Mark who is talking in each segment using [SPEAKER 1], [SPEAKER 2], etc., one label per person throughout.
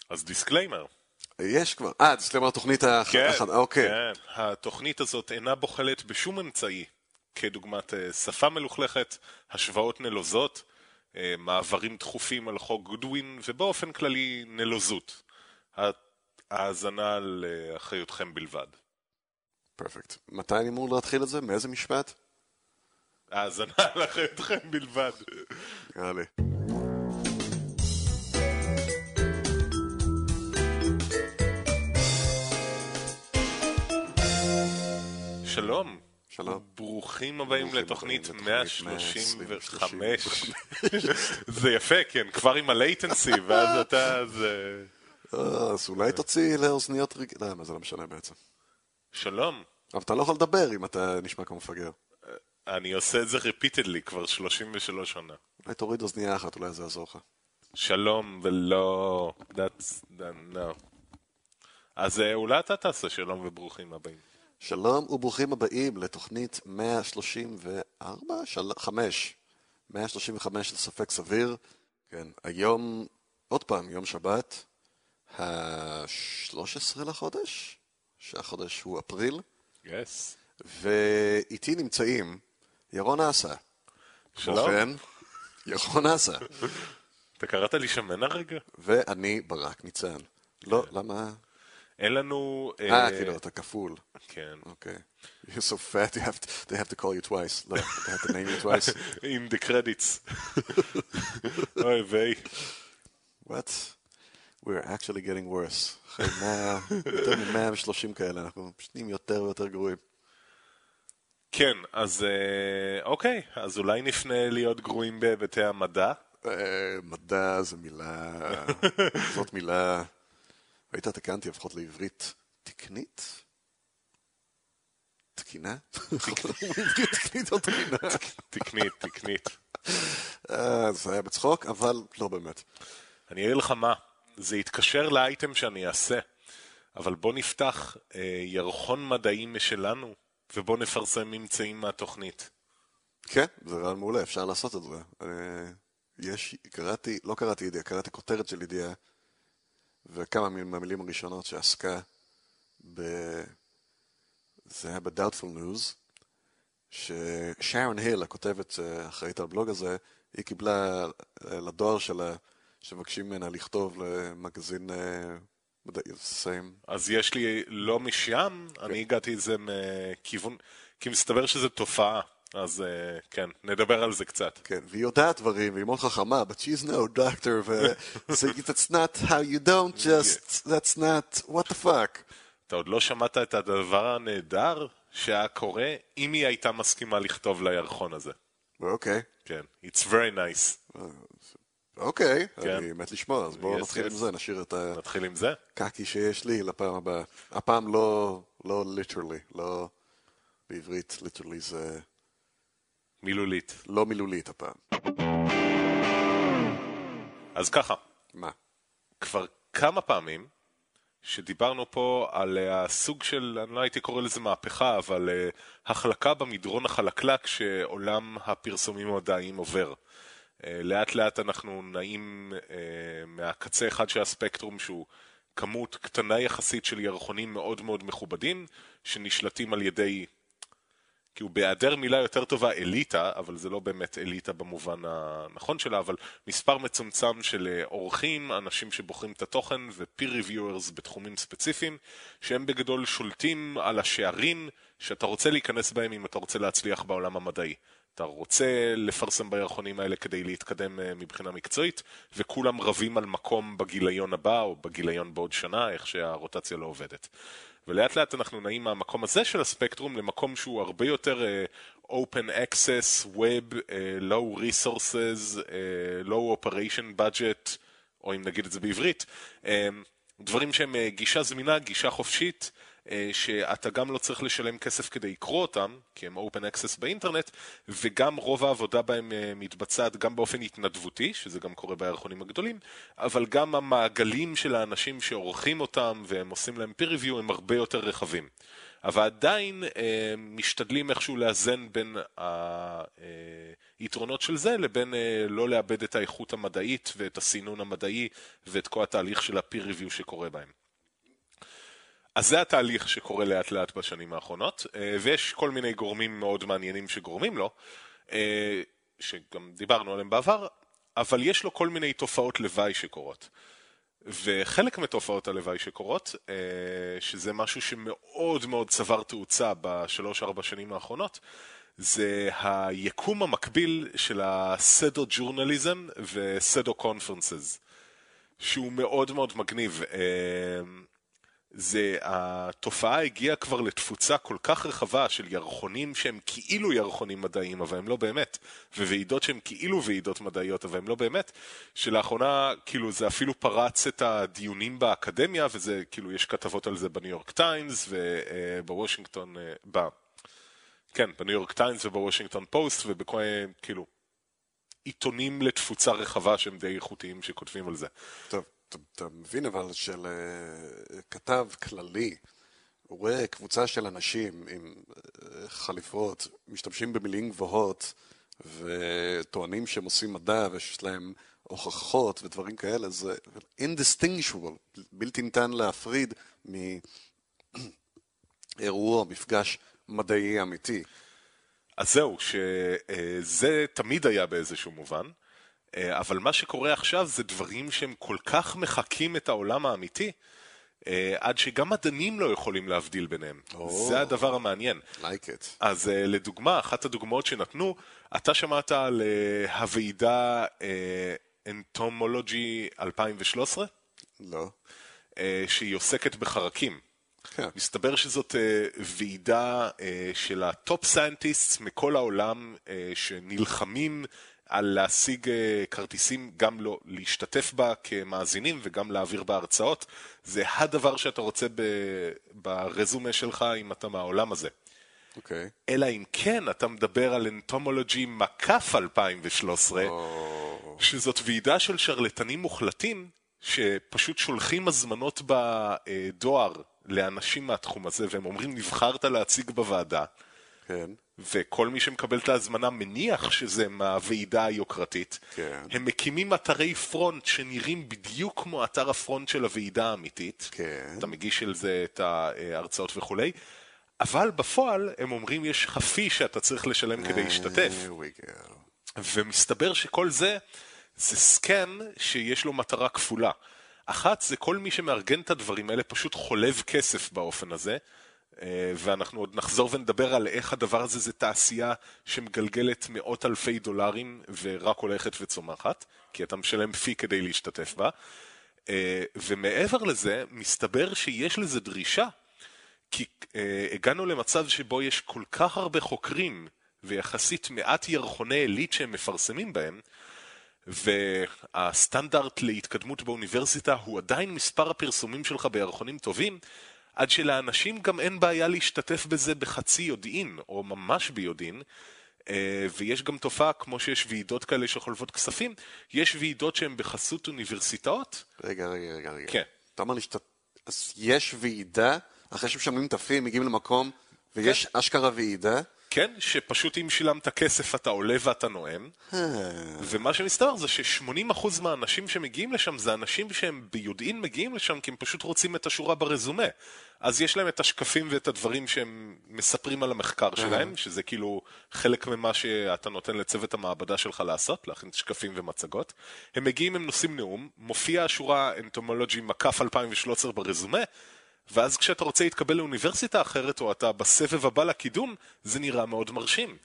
[SPEAKER 1] אז דיסקליימר.
[SPEAKER 2] יש כבר. דיסקליימר התוכנית
[SPEAKER 1] כן,
[SPEAKER 2] אוקיי.
[SPEAKER 1] כן. התוכנית הזאת אינה בוחלת בשום אמצעי, כדוגמת שפה מלוכלכת, השוואות נלוזות, מעברים דחופים על חוק גודווין, ובאופן כללי נלוזות. האזנה לאחריותכם בלבד.
[SPEAKER 2] פרפקט. מתי אני אמור להתחיל את זה? מאיזה משפט?
[SPEAKER 1] האזנה לאחריותכם בלבד.
[SPEAKER 2] נראה לי.
[SPEAKER 1] שלום.
[SPEAKER 2] שלום.
[SPEAKER 1] ברוכים הבאים לתוכנית
[SPEAKER 2] הבאים
[SPEAKER 1] 135. זה יפה, כן, כבר עם הלייטנסי, ואז אתה...
[SPEAKER 2] אז אולי תוציא לאוזניות רגיל... מה זה לא משנה בעצם.
[SPEAKER 1] שלום.
[SPEAKER 2] אבל אתה לא יכול לדבר אם אתה נשמע כמו מפגר.
[SPEAKER 1] אני עושה את זה repeatedly כבר 33 שנה.
[SPEAKER 2] אולי תוריד אוזנייה אחת, אולי זה יעזור לך.
[SPEAKER 1] שלום ולא... no. אז אולי אתה תעשה שלום וברוכים הבאים.
[SPEAKER 2] שלום וברוכים הבאים לתוכנית 135. 135 לספק סביר. כן, היום, עוד פעם, יום שבת, ה-13 לחודש, שהחודש הוא אפריל.
[SPEAKER 1] Yes.
[SPEAKER 2] ואיתי נמצאים ירון אסה.
[SPEAKER 1] שלום.
[SPEAKER 2] ירון אסה.
[SPEAKER 1] אתה קראת לי שמן הרגע?
[SPEAKER 2] ואני ברק ניצן. לא, למה?
[SPEAKER 1] אין לנו...
[SPEAKER 2] כאילו, אתה כפול.
[SPEAKER 1] כן.
[SPEAKER 2] Okay. You're so fat, they have to call you twice. No, they have to name you twice.
[SPEAKER 1] In the credits. אוי ויי.
[SPEAKER 2] What? We're actually getting worse. אחרי יותר מ-130 כאלה, אנחנו פשוט נהיים יותר ויותר גרועים.
[SPEAKER 1] כן, אז אוקיי, אז אולי נפנה להיות גרועים בהיבטי המדע?
[SPEAKER 2] מדע זה מילה, זאת מילה, היית תקנתי לפחות לעברית תקנית? תקינה? תקנית או תקינה?
[SPEAKER 1] תקנית.
[SPEAKER 2] זה היה בצחוק, אבל לא באמת.
[SPEAKER 1] אני אגיד לך מה, זה יתקשר לאייטם שאני אעשה, אבל בוא נפתח ירחון מדעי משלנו, ובוא נפרסם ממצאים מהתוכנית.
[SPEAKER 2] כן, זה רעיון מעולה, אפשר לעשות את זה. קראתי כותרת של ידיעה, וכמה מהמילים הראשונות שעסקה זה היה ב-Doubtful News, ששרון היל, הכותבת אחראית על הבלוג הזה, היא קיבלה לדואר שלה, שמבקשים ממנה לכתוב למגזין מדעי, same.
[SPEAKER 1] אז יש לי לא משם, אני הגעתי את זה מכיוון, כי מסתבר שזה תופעה, אז כן, נדבר על זה קצת.
[SPEAKER 2] כן, והיא יודעת דברים, והיא מאוד חכמה, but she's no doctor, that's not how you don't just, that's not, what the fuck.
[SPEAKER 1] אתה עוד לא שמעת את הדבר הנהדר שהיה קורה אם היא הייתה מסכימה לכתוב לירחון הזה.
[SPEAKER 2] אוקיי.
[SPEAKER 1] כן, it's very nice.
[SPEAKER 2] אוקיי, אני מת לשמוע, אז בואו נתחיל עם זה, נשאיר את
[SPEAKER 1] נתחיל עם זה?
[SPEAKER 2] הקקי שיש לי לפעם הבאה. הפעם לא literally, לא בעברית, literally זה...
[SPEAKER 1] מילולית.
[SPEAKER 2] לא מילולית הפעם.
[SPEAKER 1] אז ככה.
[SPEAKER 2] מה?
[SPEAKER 1] כבר כמה פעמים שדיברנו פה על הסוג של, אני לא הייתי קורא לזה מהפכה, אבל החלקה במדרון החלקלק שעולם הפרסומים המדעיים עובר. לאט לאט אנחנו נעים מהקצה אחד של הספקטרום שהוא כמות קטנה יחסית של ירחונים מאוד מאוד מכובדים שנשלטים על ידי, כאילו בהיעדר מילה יותר טובה אליטה, אבל זה לא באמת אליטה במובן הנכון שלה, אבל מספר מצומצם של עורכים, אנשים שבוחרים את התוכן ו-peer reviewers בתחומים ספציפיים, שהם בגדול שולטים על השערים שאתה רוצה להיכנס בהם אם אתה רוצה להצליח בעולם המדעי. אתה רוצה לפרסם בירחונים האלה כדי להתקדם מבחינה מקצועית, וכולם רבים על מקום בגיליון הבא, או בגיליון בעוד שנה, איך שהרוטציה לא עובדת. ולאט לאט אנחנו נעים מהמקום הזה של הספקטרום למקום שהוא הרבה יותר open access, web, low resources, low operation budget, או אם נגיד את זה בעברית, דברים שהם גישה זמינה, גישה חופשית, שאתה גם לא צריך לשלם כסף כדי לקרוא אותם, כי הם open access באינטרנט, וגם רוב העבודה בהם מתבצעת גם באופן התנדבותי, שזה גם קורה בירחונים הגדולים, אבל גם המעגלים של האנשים שעורכים אותם והם עושים להם peer review הם הרבה יותר רחבים. אבל עדיין משתדלים איכשהו לאזן בין היתרונות של זה לבין לא לאבד את האיכות המדעית ואת הסינון המדעי ואת כל התהליך של ה-peer review שקורה בהם. אז זה התהליך שקורה לאט לאט בשנים האחרונות, ויש כל מיני גורמים מאוד מעניינים שגורמים לו, שגם דיברנו עליהם בעבר, אבל יש לו כל מיני תופעות לוואי שקורות. וחלק מתופעות הלוואי שקורות, שזה משהו שמאוד מאוד צבר תאוצה ב3-4 שנים האחרונות, זה היקום המקביל של הסדו ג'ורנליזם וסדו קונפרנסס, שהוא מאוד מאוד מגניב. התופעה הגיעה כבר לתפוצה כל כך רחבה של ירחונים שהם כאילו ירחונים מדעיים, אבל הם לא באמת, וועידות שהם כאילו ועידות מדעיות, אבל הם לא באמת, שלאחרונה כאילו זה אפילו פרץ את הדיונים באקדמיה, וזה כאילו יש כתבות על זה בניו יורק טיימס ובוושינגטון, בניו יורק טיימס ובוושינגטון פוסט, ובכל כאילו עיתונים לתפוצה רחבה שהם די איכותיים שכותבים על זה.
[SPEAKER 2] טוב. אתה מבין אבל של כתב כללי, הוא רואה קבוצה של אנשים עם חליפות, משתמשים במילים גבוהות וטוענים שהם עושים מדע ויש להם הוכחות ודברים כאלה, זה indistinguishable, בלתי ניתן להפריד מאירוע, מפגש מדעי אמיתי.
[SPEAKER 1] אז זהו, שזה תמיד היה באיזשהו מובן, אבל מה שקורה עכשיו זה דברים שהם כל כך מחקים את העולם האמיתי, עד שגם מדענים לא יכולים להבדיל ביניהם. זה הדבר המעניין.
[SPEAKER 2] Like it.
[SPEAKER 1] אז לדוגמה, אחת הדוגמאות שנתנו, אתה שמעת על הוועידה אנטומולוגי 2013?
[SPEAKER 2] לא.
[SPEAKER 1] שהיא עוסקת בחרקים.
[SPEAKER 2] כן.
[SPEAKER 1] מסתבר שזאת ועידה של הטופ סיינטיסטס מכל העולם שנלחמים על להשיג כרטיסים, גם לא להשתתף בה כמאזינים וגם להעביר בהרצאות. זה הדבר שאתה רוצה ברזומה שלך אם אתה מהעולם הזה.
[SPEAKER 2] אוקיי.
[SPEAKER 1] אלא אם כן אתה מדבר על אנטומולוגי מקף 2013, שזאת ועידה של שרלטנים מוחלטים, שפשוט שולחים הזמנות בדואר לאנשים מהתחום הזה, והם אומרים נבחרת להציג בוועדה.
[SPEAKER 2] כן.
[SPEAKER 1] וכל מי שמקבל את ההזמנה מניח שזה מהוועידה היוקרתית.
[SPEAKER 2] כן.
[SPEAKER 1] הם מקימים אתרי פרונט שנראים בדיוק כמו אתר הפרונט של הוועידה האמיתית.
[SPEAKER 2] כן.
[SPEAKER 1] אתה מגיש על זה את ההרצאות וכולי. אבל בפועל הם אומרים יש חפי שאתה צריך לשלם כדי להשתתף. ומסתבר שכל זה סקן שיש לו מטרה כפולה. אחת זה כל מי שמארגן את הדברים האלה פשוט חולב כסף באופן הזה, ואנחנו עוד נחזור ונדבר על איך הדבר הזה זה תעשייה שמגלגלת מאות אלפי דולרים ורק הולכת וצומחת, כי אתה משלם פי כדי להשתתף בה. ומעבר לזה, מסתבר שיש לזה דרישה, כי הגענו למצב שבו יש כל כך הרבה חוקרים ויחסית מעט ירחוני עילית שהם מפרסמים בהם, והסטנדרט להתקדמות באוניברסיטה הוא עדיין מספר הפרסומים שלך בירחונים טובים, עד שלאנשים גם אין בעיה להשתתף בזה בחצי יודעין, או ממש ביודעין, ויש גם תופעה, כמו שיש ועידות כאלה שחולבות כספים, יש ועידות שהן בחסות אוניברסיטאות.
[SPEAKER 2] רגע.
[SPEAKER 1] כן.
[SPEAKER 2] אתה אומר לי אז יש ועידה, אחרי שמשלמים את הפי, מגיעים למקום, ויש אשכרה ועידה?
[SPEAKER 1] כן, שפשוט אם שילמת כסף אתה עולה ואתה נואם, ומה שמסתבר זה ש80% מהאנשים שמגיעים לשם זה אנשים שהם ביודעין מגיעים לשם כי הם פשוט רוצים את השורה ברזומה. אז יש להם את השקפים ואת הדברים שהם מספרים על המחקר שלהם, שזה כאילו חלק ממה שאתה נותן לצוות המעבדה שלך לעשות, להכין שקפים ומצגות. הם מגיעים, הם נושאים נאום, מופיע השורה אנטומולוגי מקף 2013 ברזומה, ואז כשאתה רוצה להתקבל לאוניברסיטה אחרת, או אתה בסבב הבא לקידום, זה נראה מאוד מרשים.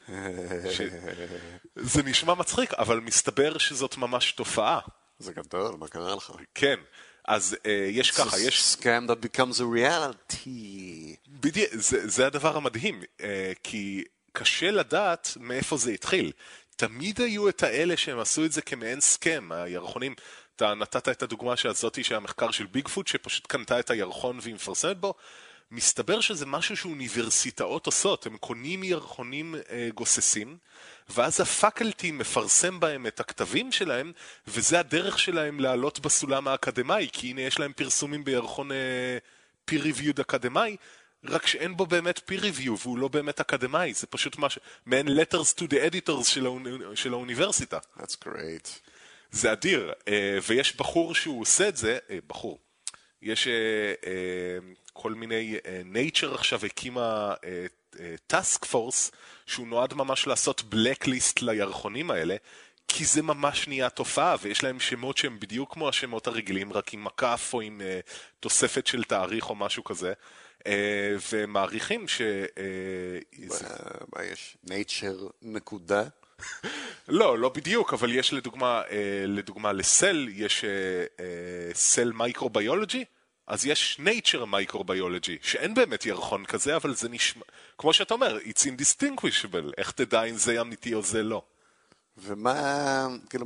[SPEAKER 1] זה נשמע מצחיק, אבל מסתבר שזאת ממש תופעה.
[SPEAKER 2] זה גדול, מה קרה לך?
[SPEAKER 1] כן, אז יש ככה, יש...
[SPEAKER 2] scam that becomes a reality.
[SPEAKER 1] בדיוק, זה הדבר המדהים, כי קשה לדעת מאיפה זה התחיל. תמיד היו את האלה שהם עשו את זה כמעין סקם, הירחונים. אתה נתת את הדוגמה שהזאתי שהמחקר של ביגפוט שפשוט קנתה את הירחון והיא מפרסמת בו, מסתבר שזה משהו שאוניברסיטאות עושות, הם קונים ירחונים גוססים, ואז הפקלטי מפרסם בהם את הכתבים שלהם, וזה הדרך שלהם לעלות בסולם האקדמי, כי הנה יש להם פרסומים בירחון peer reviewed אקדמי, רק שאין בו באמת peer review והוא לא באמת אקדמאי, זה פשוט מעין letters to the editors של האוניברסיטה.
[SPEAKER 2] That's great.
[SPEAKER 1] זה אדיר, ויש בחור שהוא עושה את זה, יש כל מיני, Nature עכשיו הקימה task force שהוא נועד ממש לעשות blacklist לירחונים האלה, כי זה ממש נהיה תופעה, ויש להם שמות שהם בדיוק כמו השמות הרגילים, רק עם מקף או עם תוספת של תאריך או משהו כזה, ומעריכים ש...
[SPEAKER 2] מה יש? Nature נקודה?
[SPEAKER 1] לא בדיוק, אבל יש לדוגמה לסל, יש סל מייקרוביולוגי, אז יש Nature Microbiology, שאין באמת ירחון כזה, אבל זה נשמע, כמו שאתה אומר, it's indistinguishable, איך תדע אם זה אמיתי או זה לא.
[SPEAKER 2] ומה, כאילו,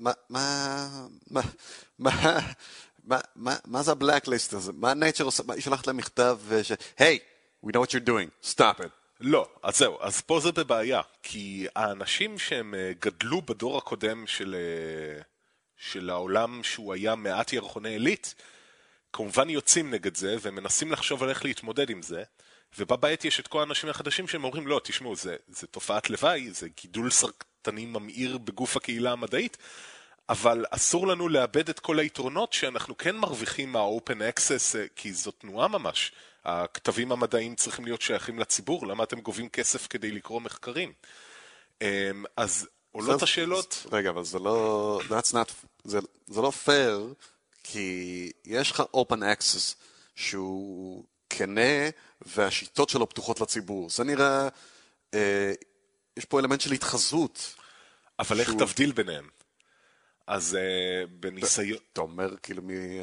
[SPEAKER 2] מה זה הבלקליסט הזה? מה Nature עושה? היא שולחת להם מכתב hey, we know what you're doing, stop it.
[SPEAKER 1] לא, אז זהו, אז פה זה בבעיה, כי האנשים שהם גדלו בדור הקודם של העולם שהוא היה מעט ירחוני עילית, כמובן יוצאים נגד זה ומנסים לחשוב על איך להתמודד עם זה, ובבית יש את כל האנשים החדשים שהם אומרים, לא, תשמעו, זה תופעת לוואי, זה גידול סרטני ממאיר בגוף הקהילה המדעית, אבל אסור לנו לאבד את כל היתרונות שאנחנו כן מרוויחים מה-open access, כי זו תנועה ממש. הכתבים המדעיים צריכים להיות שייכים לציבור, למה אתם גובים כסף כדי לקרוא מחקרים? אז עולות השאלות...
[SPEAKER 2] רגע, אבל זה לא... זה לא פייר, כי יש לך open access שהוא כנה והשיטות שלו פתוחות לציבור. זה נראה... יש פה אלמנט של התחזות.
[SPEAKER 1] אבל איך תבדיל ביניהם? אז בניסיון...
[SPEAKER 2] אתה אומר כאילו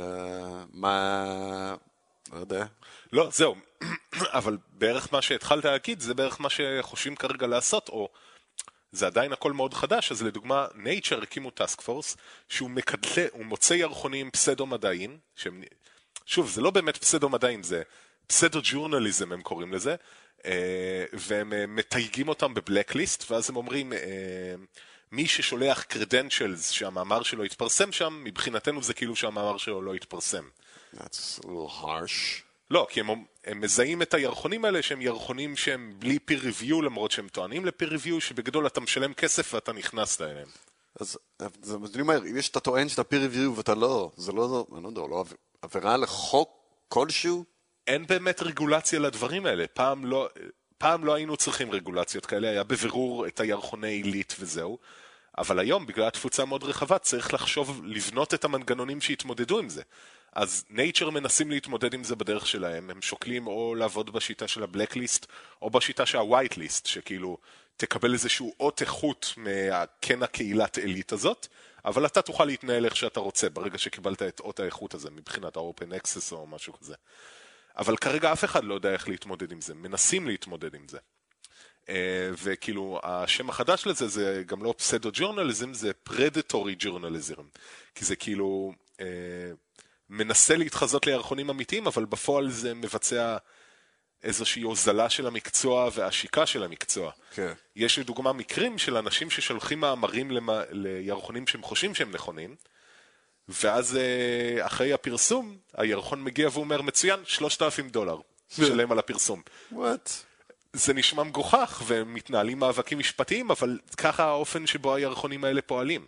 [SPEAKER 2] מה... לא יודע.
[SPEAKER 1] לא, זהו. אבל בערך מה שהתחלת להגיד, זה בערך מה שחושבים כרגע לעשות, או זה עדיין הכל מאוד חדש, אז לדוגמה, Nature הקימו טאסק פורס, שהוא מוצא ירחונים פסדו-מדעיים, שוב, זה לא באמת פסדו-מדעיים, זה פסדו-ג'ורנליזם הם קוראים לזה, והם מתייגים אותם בבלקליסט, ואז הם אומרים, מי ששולח credentials שהמאמר שלו יתפרסם שם, מבחינתנו זה כאילו שהמאמר שלו לא יתפרסם.
[SPEAKER 2] That's a little harsh.
[SPEAKER 1] לא, כי הם מזהים את הירחונים האלה שהם ירחונים שהם בלי peer review, למרות שהם טוענים ל-peer review, שבגדול אתה משלם כסף ואתה נכנס אליהם.
[SPEAKER 2] אז אני אומר, אם יש אתה טוען שאתה peer review ואתה לא, זה לא, אני לא יודע, לא עבירה לחוק כלשהו?
[SPEAKER 1] אין באמת רגולציה לדברים האלה. פעם לא היינו צריכים רגולציות כאלה, היה בבירור את הירחוני עילית וזהו. אבל היום, בגלל התפוצה מאוד רחבה, צריך לחשוב, לבנות את המנגנונים שהתמודדו עם זה. אז Nature מנסים להתמודד עם זה בדרך שלהם, הם שוקלים או לעבוד בשיטה של הבלקליסט, או בשיטה של ה-white list, שכאילו תקבל איזשהו אות איכות מהכן הקהילת עילית הזאת, אבל אתה תוכל להתנהל איך שאתה רוצה, ברגע שקיבלת את אות האיכות הזה, מבחינת ה-open access או משהו כזה. אבל כרגע אף אחד לא יודע איך להתמודד עם זה, מנסים להתמודד עם זה. וכאילו השם החדש לזה זה גם לא פסדו-ג'ורנליזם, זה predatory-journalism, כי זה כאילו מנסה להתחזות לירחונים אמיתיים, אבל בפועל זה מבצע איזושהי הוזלה של המקצוע והשיקה של המקצוע.
[SPEAKER 2] כן.
[SPEAKER 1] יש לדוגמה מקרים של אנשים ששולחים מאמרים לירחונים שהם חושבים שהם נכונים, ואז אחרי הפרסום, הירחון מגיע ואומר, מצוין, $3,000 שלם על הפרסום.
[SPEAKER 2] What?
[SPEAKER 1] זה נשמע מגוחך, ומתנהלים מאבקים משפטיים, אבל ככה האופן שבו הירחונים האלה פועלים.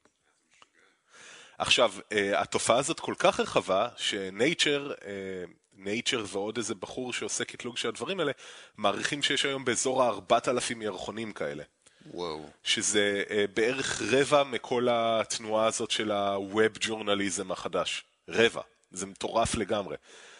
[SPEAKER 1] עכשיו, התופעה הזאת כל כך רחבה, Nature ועוד איזה בחור שעושה קטלוג של הדברים האלה, מעריכים שיש היום באזור 4,000 ירחונים כאלה.
[SPEAKER 2] וואו.
[SPEAKER 1] שזה בערך רבע מכל התנועה הזאת של ה-Web Journalism החדש. רבע. זה מטורף לגמרי.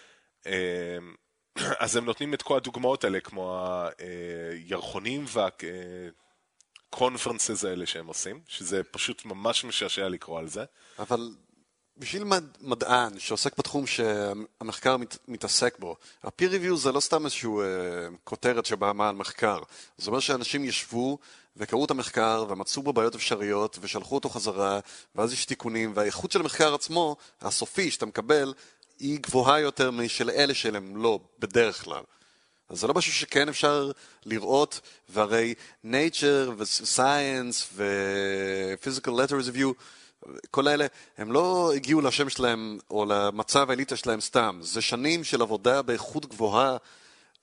[SPEAKER 1] אז הם נותנים את כל הדוגמאות האלה, כמו הירחונים והקונפרנסס האלה שהם עושים, שזה פשוט ממש משעשע לקרוא על זה.
[SPEAKER 2] אבל בשביל מדען שעוסק בתחום שהמחקר מתעסק בו, ה-peer review זה לא סתם איזשהו כותרת שבאה מעל מחקר. זאת אומרת שאנשים ישבו וקראו את המחקר ומצאו בו בעיות אפשריות ושלחו אותו חזרה, ואז יש תיקונים, והאיכות של המחקר עצמו, הסופי שאתה מקבל, היא גבוהה יותר משל אלה שלהם לא, בדרך כלל. אז זה לא משהו שכן אפשר לראות, והרי nature ו-science ו-physical letters review, כל האלה, הם לא הגיעו לשם שלהם או למצב האליטה שלהם סתם. זה שנים של עבודה באיכות גבוהה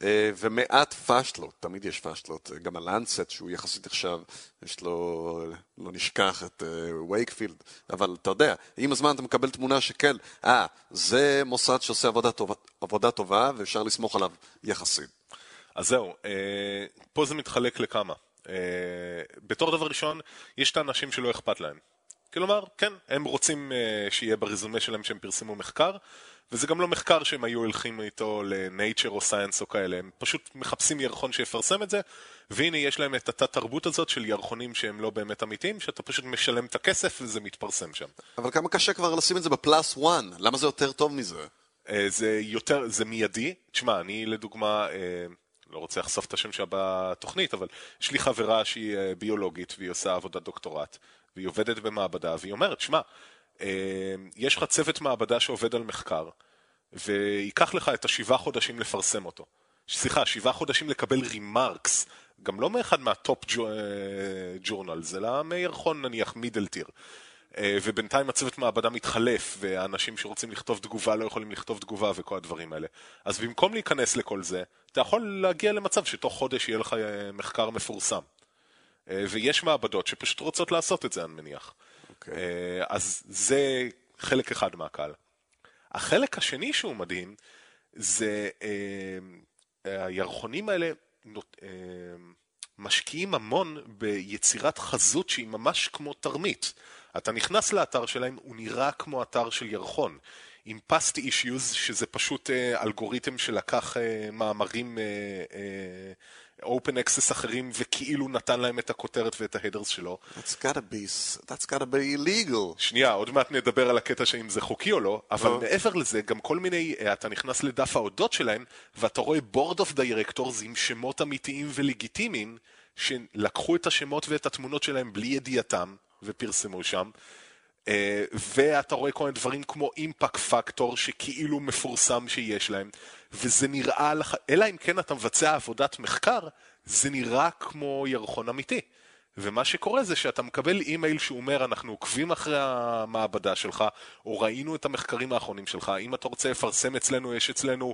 [SPEAKER 2] ומעט פשלות, תמיד יש פשלות. גם הלנסט, שהוא יחסית עכשיו, יש לו, לא נשכח את וייקפילד, אבל אתה יודע, עם הזמן אתה מקבל תמונה שכן, זה מוסד שעושה עבודה טובה, ואפשר לסמוך עליו יחסית.
[SPEAKER 1] אז זהו, פה זה מתחלק לכמה. בתור דבר ראשון, יש את האנשים שלא אכפת להם. כלומר, כן, הם רוצים שיהיה ברזומה שלהם שהם פרסמו מחקר, וזה גם לא מחקר שהם היו הולכים איתו ל-Nature או Science או כאלה, הם פשוט מחפשים ירחון שיפרסם את זה, והנה יש להם את התת-תרבות הזאת של ירחונים שהם לא באמת אמיתיים, שאתה פשוט משלם את הכסף וזה מתפרסם שם.
[SPEAKER 2] אבל כמה קשה כבר לשים את זה בפלאס 1, למה זה יותר טוב מזה?
[SPEAKER 1] זה מיידי, תשמע, אני לדוגמה, לא רוצה לחשוף את השם שלה בתוכנית, אבל יש לי חברה שהיא ביולוגית והיא עושה עבודת דוקטורט, והיא עובדת במעבדה, והיא אומרת, שמע, יש לך צוות מעבדה שעובד על מחקר, ויקח לך את 7 חודשים לפרסם אותו. סליחה, 7 חודשים לקבל רימרקס, גם לא מאחד מהטופ ג'ורנלס, אלא מירחון נניח מידל טיר. ובינתיים הצוות מעבדה מתחלף, והאנשים שרוצים לכתוב תגובה לא יכולים לכתוב תגובה וכל הדברים האלה. אז במקום להיכנס לכל זה, אתה יכול להגיע למצב שתוך חודש יהיה לך מחקר מפורסם. ויש מעבדות שפשוט רוצות לעשות את זה, אני מניח. אז זה חלק אחד מהקהל. החלק השני שהוא מדהים, זה הירחונים האלה משקיעים המון ביצירת חזות שהיא ממש כמו תרמית. אתה נכנס לאתר שלהם, הוא נראה כמו אתר של ירחון. עם past issues, שזה פשוט אלגוריתם שלקח מאמרים open access אחרים, וכאילו נתן להם את הכותרת ואת ההדרס שלו.
[SPEAKER 2] That's gotta be illegal.
[SPEAKER 1] שנייה, עוד מעט נדבר על הקטע שאם זה חוקי או לא, אבל מעבר לזה, גם כל מיני, אתה נכנס לדף ההודות שלהם, ואתה רואה board of directors עם שמות אמיתיים ולגיטימיים, שלקחו את השמות ואת התמונות שלהם בלי ידיעתם, ופרסמו שם, ואתה רואה כל מיני דברים כמו אימפקט פקטור שכאילו מפורסם שיש להם, וזה נראה לך, אלא אם כן אתה מבצע עבודת מחקר, זה נראה כמו ירחון אמיתי. ומה שקורה זה שאתה מקבל אימייל שאומר אנחנו עוקבים אחרי המעבדה שלך, או ראינו את המחקרים האחרונים שלך, אם אתה רוצה לפרסם אצלנו, יש אצלנו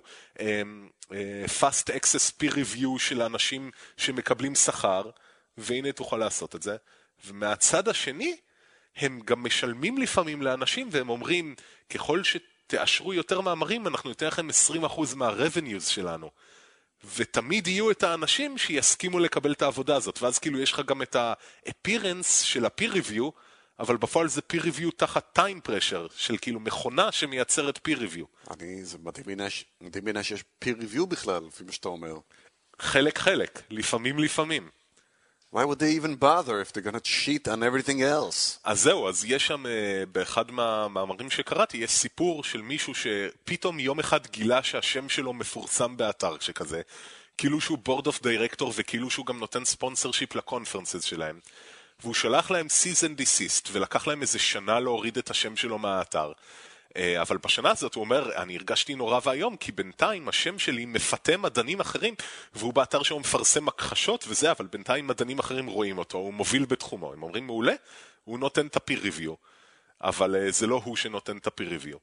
[SPEAKER 1] fast access peer review של אנשים שמקבלים שכר, והנה תוכל לעשות את זה. ומהצד השני, הם גם משלמים לפעמים לאנשים, והם אומרים, ככל שתאשרו יותר מאמרים, אנחנו ניתן לכם 20% מה-revenues שלנו. ותמיד יהיו את האנשים שיסכימו לקבל את העבודה הזאת, ואז כאילו יש לך גם את ה-appearance של ה-peer review, אבל בפועל זה peer review תחת time pressure, של כאילו מכונה שמייצרת peer review.
[SPEAKER 2] זה מדהים בעיניי שיש peer review בכלל, לפי מה שאתה אומר.
[SPEAKER 1] חלק, לפעמים.
[SPEAKER 2] Why would they even bother if they're going to cheat on everything else?
[SPEAKER 1] אז זהו, אז יש שם, באחד מהמאמרים שקראתי, יש סיפור של מישהו שפתאום יום אחד גילה שהשם שלו מפורסם באתר שכזה, כאילו שהוא board of director וכאילו שהוא גם נותן sponsorship לקונפרנסס שלהם. והוא שלח להם cease and desist, ולקח להם איזה שנה להוריד את השם שלו מהאתר. אבל בשנה הזאת הוא אומר, אני הרגשתי נורא והיום, כי בינתיים השם שלי מפתה מדענים אחרים, והוא באתר שהוא מפרסם הכחשות וזה, אבל בינתיים מדענים אחרים רואים אותו, הוא מוביל בתחומו. הם אומרים מעולה, הוא נותן את ה-peer review, אבל זה לא הוא שנותן את ה-peer review.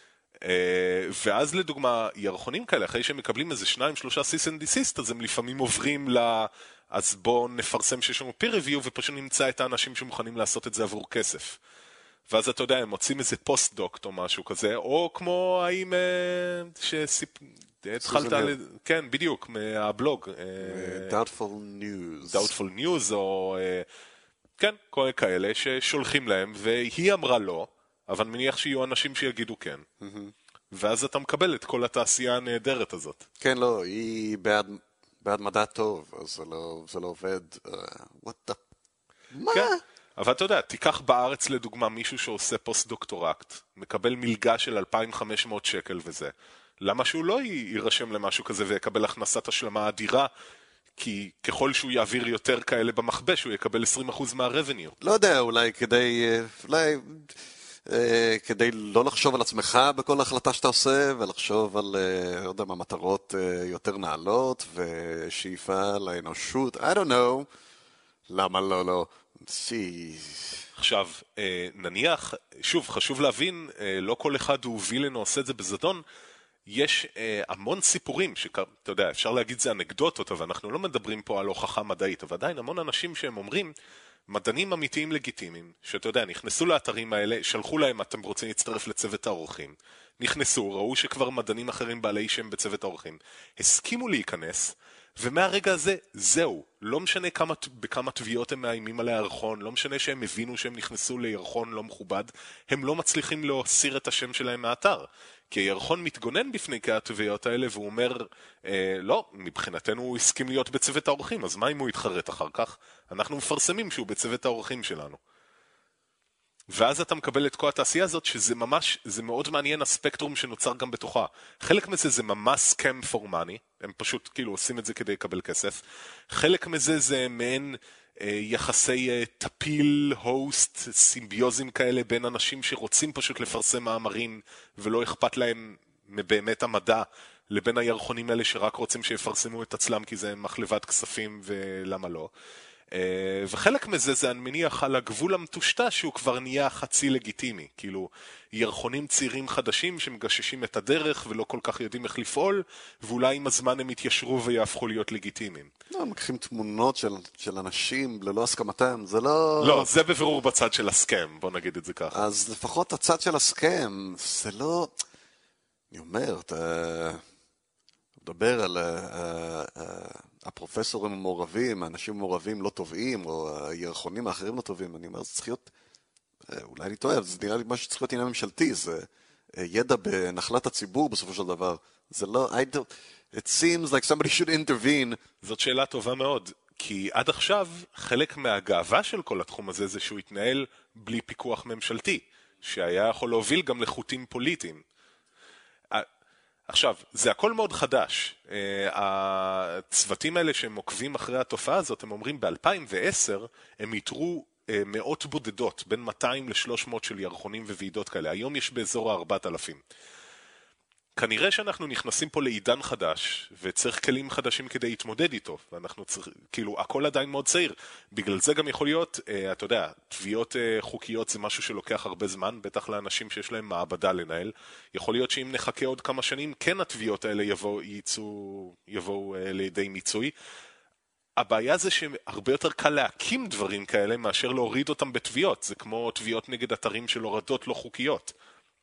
[SPEAKER 1] ואז לדוגמה, ירחונים כאלה, אחרי שהם מקבלים איזה 2-3 cease and desist, אז הם לפעמים עוברים אז בואו נפרסם שיש לנו peer review, ופשוט נמצא את האנשים שמוכנים לעשות את זה עבור כסף. ואז אתה יודע, הם מוצאים איזה פוסט-דוקט או משהו כזה, או כמו האם התחלת כן, בדיוק, מהבלוג.
[SPEAKER 2] Doubtful
[SPEAKER 1] News, או כן, כל כאלה ששולחים להם, והיא אמרה לא, אבל מניח שיהיו אנשים שיגידו כן. ואז אתה מקבל את כל התעשייה הנהדרת הזאת.
[SPEAKER 2] כן, לא, היא בעד מדע טוב, אז זה לא עובד. What the... מה?
[SPEAKER 1] כן. אבל אתה יודע, תיקח בארץ לדוגמה מישהו שעושה פוסט-דוקטורט, מקבל מלגה של 2,500 שקל וזה. למה שהוא לא יירשם למשהו כזה ויקבל הכנסת השלמה אדירה? כי ככל שהוא יעביר יותר כאלה במחבש, הוא יקבל 20% מה-revenue.
[SPEAKER 2] לא יודע, אולי כדי לא לחשוב על עצמך בכל החלטה שאתה עושה, ולחשוב על, לא יודע מה, מטרות יותר נעלות, ושאיפה לאנושות, I don't know, למה לא.
[SPEAKER 1] עכשיו, נניח, שוב, חשוב להבין, לא כל אחד הוא וילן או עושה את זה בזדון, יש המון סיפורים, שאתה יודע, אפשר להגיד זה אנקדוטות, אבל אנחנו לא מדברים פה על הוכחה מדעית, אבל עדיין המון אנשים שהם אומרים, מדענים אמיתיים לגיטימיים, שאתה יודע, נכנסו לאתרים האלה, שלחו להם, אתם רוצים להצטרף לצוות האורחים, נכנסו, ראו שכבר מדענים אחרים בעלי שם בצוות האורחים, הסכימו להיכנס, ומהרגע הזה, זהו. לא משנה בכמה תביעות הם מאיימים על הירחון, לא משנה שהם הבינו שהם נכנסו לירחון לא מכובד, הם לא מצליחים להסיר את השם שלהם מהאתר. כי הירחון מתגונן בפני התביעות האלה, והוא אומר, לא, מבחינתנו הוא הסכים להיות בצוות האורחים, אז מה אם הוא יתחרט אחר כך? אנחנו מפרסמים שהוא בצוות האורחים שלנו. ואז אתה מקבל את כל התעשייה הזאת, שזה ממש, זה מאוד מעניין הספקטרום שנוצר גם בתוכה. חלק מזה זה ממש scam for money, הם פשוט כאילו עושים את זה כדי לקבל כסף. חלק מזה זה מעין יחסי טפיל, הוסט, סימביוזים כאלה בין אנשים שרוצים פשוט לפרסם מאמרים, ולא אכפת להם מבאמת המדע, לבין הירחונים האלה שרק רוצים שיפרסמו את עצלם כי זה מחלבת כספים ולמה לא. וחלק מזה זה אני מניח על הגבול המטושטש שהוא כבר נהיה חצי לגיטימי, כאילו ירחונים צעירים חדשים שמגששים את הדרך ולא כל כך יודעים איך לפעול, ואולי עם הזמן הם יתיישרו ויהפכו להיות לגיטימיים.
[SPEAKER 2] לא, מקחים תמונות של אנשים ללא הסכמתם, זה לא...
[SPEAKER 1] לא, זה בבירור בצד של הסכם, בוא נגיד את זה ככה.
[SPEAKER 2] אז לפחות הצד של הסכם, זה לא... אני אומר, אתה מדבר על הפרופסורים המעורבים, האנשים המעורבים לא טובים, או הירחונים האחרים לא טובים, אני אומר, זה צריך להיות, אולי אני טועה, זה נראה לי מה שצריך להיות עניין ממשלתי, זה ידע בנחלת הציבור בסופו של דבר, זה לא, it seems like somebody should intervene.
[SPEAKER 1] זאת שאלה טובה מאוד, כי עד עכשיו חלק מהגאווה של כל התחום הזה זה שהוא התנהל בלי פיקוח ממשלתי, שהיה יכול להוביל גם לחוטים פוליטיים. עכשיו, זה הכל מאוד חדש. הצוותים האלה שהם עוקבים אחרי התופעה הזאת, הם אומרים ב-2010 הם יתרו מאות בודדות, בין 200 ל-300 של ירחונים וועידות כאלה. היום יש באזור ה-4,000. כנראה שאנחנו נכנסים פה לעידן חדש, וצריך כלים חדשים כדי להתמודד איתו, ואנחנו צריך, כאילו, הכל עדיין מאוד צעיר. בגלל זה גם יכול להיות, אתה יודע, תביעות חוקיות זה משהו שלוקח הרבה זמן, בטח לאנשים שיש להם מעבדה לנהל. יכול להיות שאם נחכה עוד כמה שנים, כן התביעות האלה יבואו לידי מיצוי. הבעיה זה שהרבה יותר קל להקים דברים כאלה, מאשר להוריד אותם בתביעות. זה כמו תביעות נגד אתרים של הורדות לא חוקיות.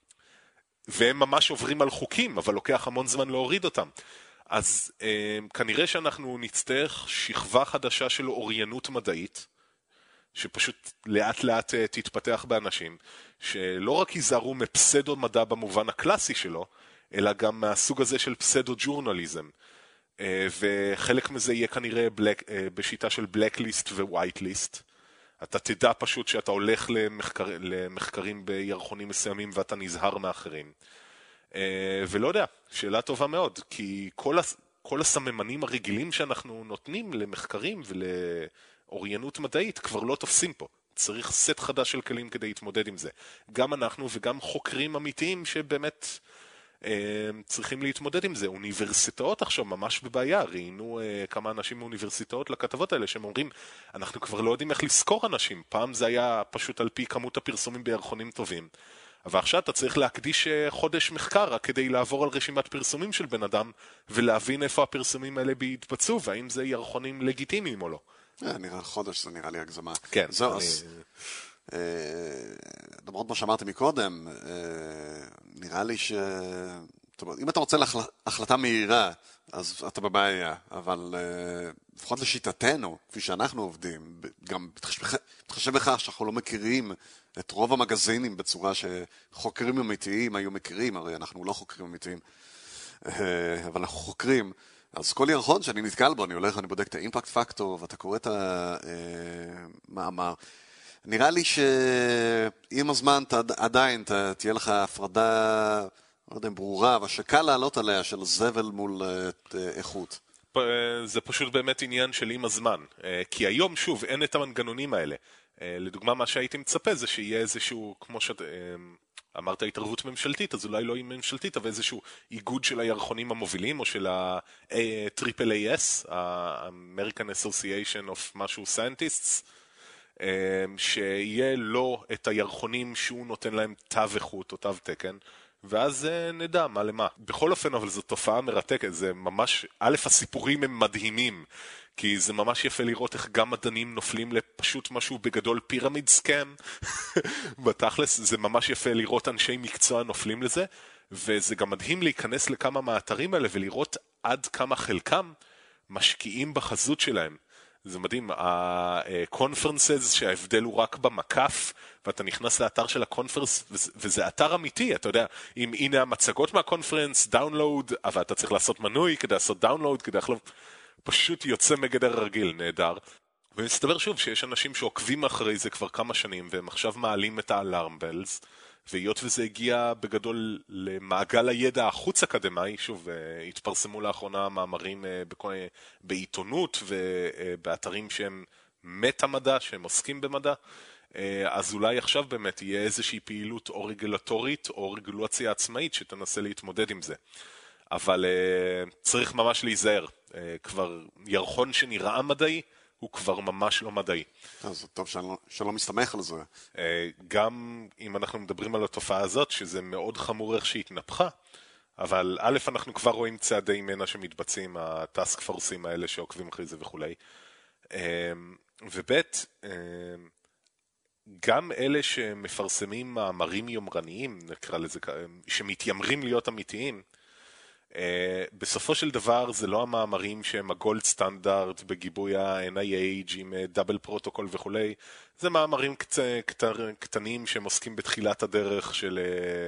[SPEAKER 1] והם ממש עוברים על חוקים, אבל לוקח המון זמן להוריד אותם. אז כנראה שאנחנו נצטרך שכבה חדשה של אוריינות מדעית, שפשוט לאט לאט תתפתח באנשים, שלא רק ייזהרו מפסדו מדע במובן הקלאסי שלו, אלא גם מהסוג הזה של פסדו ג'ורנליזם. וחלק מזה יהיה כנראה בשיטה של בלקליסט ווייטליסט. אתה תדע פשוט שאתה הולך למחקרים בירחונים מסוימים ואתה נזהר מאחרים. ולא יודע, שאלה טובה מאוד, כי כל הסממנים הרגילים שאנחנו נותנים למחקרים ולאוריינות מדעית כבר לא תופסים פה. צריך סט חדש של כלים כדי להתמודד עם זה. גם אנחנו וגם חוקרים אמיתיים שבאמת צריכים להתמודד עם זה. אוניברסיטאות עכשיו ממש בבעיה, ראינו כמה אנשים מאוניברסיטאות לכתבות האלה שהם אומרים, אנחנו כבר לא יודעים איך לזכור אנשים, פעם זה היה פשוט על פי כמות הפרסומים בירחונים טובים, אבל עכשיו אתה צריך להקדיש חודש מחקר רק כדי לעבור על רשימת פרסומים של בן אדם ולהבין איפה הפרסומים האלה בהתבצעו והאם זה ירחונים לגיטימיים או לא.
[SPEAKER 2] נראה חודש, זה נראה לי הגזמה.
[SPEAKER 1] כן.
[SPEAKER 2] זהו, אז למרות מה שאמרתי מקודם, נראה לי ש... אם אתה רוצה להחלטה מהירה, אז אתה בבעיה, אבל לפחות לשיטתנו, כפי שאנחנו עובדים, גם מתחשב בכך שאנחנו לא מכירים את רוב המגזינים בצורה שחוקרים אמיתיים היו מכירים, הרי אנחנו לא חוקרים אמיתיים, אבל אנחנו חוקרים, אז כל ירחון שאני נתקל בו, אני הולך, אני בודק את האימפקט פקטור, ואתה קורא את המאמר, נראה לי שעם הזמן עדיין תהיה לך הפרדה, לא יודע, ברורה, אבל שקל לעלות עליה של זבל מול איכות.
[SPEAKER 1] זה פשוט באמת עניין של עם הזמן, כי היום שוב אין את המנגנונים האלה. לדוגמה מה שהייתי מצפה זה שיהיה איזשהו, כמו שאמרת התערבות ממשלתית, אז אולי לא היא ממשלתית, אבל איזשהו איגוד של הירחונים המובילים, או של ה-AAAS, ה-American Association of משהו Scientists, שיהיה לו את הירחונים שהוא נותן להם תו איכות או תו תקן, ואז נדע מה למה. בכל אופן, אבל זו תופעה מרתקת, זה ממש, א', הסיפורים הם מדהימים, כי זה ממש יפה לראות איך גם מדענים נופלים לפשוט משהו בגדול פירמיד סקאם. בתכלס, זה ממש יפה לראות אנשי מקצוע נופלים לזה, וזה גם מדהים להיכנס לכמה מהאתרים האלה ולראות עד כמה חלקם משקיעים בחזות שלהם. זה מדהים, הקונפרנסס שההבדל הוא רק במקף, ואתה נכנס לאתר של הקונפרנס, וזה אתר אמיתי, אתה יודע, אם הנה המצגות מהקונפרנס, דאונלואוד, אבל אתה צריך לעשות מנוי כדי לעשות דאונלואוד, כדי לחלוב, פשוט יוצא מגדר הרגיל, נהדר. ומסתבר שוב שיש אנשים שעוקבים אחרי זה כבר כמה שנים, והם עכשיו מעלים את האלארם בלס, והיות וזה הגיע בגדול למעגל הידע החוץ אקדמי, שוב, התפרסמו לאחרונה מאמרים בעיתונות ובאתרים שהם מטה-מדע, שהם עוסקים במדע, אז אולי עכשיו באמת יהיה איזושהי פעילות או רגולטורית או רגולציה עצמאית שתנסה להתמודד עם זה. אבל צריך ממש להיזהר, כבר ירחון שנראה מדעי, הוא כבר ממש לא מדעי.
[SPEAKER 2] אז טוב שלא מסתמך על זה.
[SPEAKER 1] גם אם אנחנו מדברים על התופעה הזאת, שזה מאוד חמור איך שהתנפחה, אבל א', אנחנו כבר רואים צעדי מנה שמתבצעים, הטאסק פורסים האלה שעוקבים אחרי זה וכו'. וב', גם אלה שמפרסמים מאמרים יומרניים, נקרא לזה, שמתיימרים להיות אמיתיים, בסופו של דבר זה לא המאמרים שהם הגולד סטנדרט בגיבוי ה-NIH עם דאבל פרוטוקול וכו', זה מאמרים קטנים שהם עוסקים בתחילת הדרך של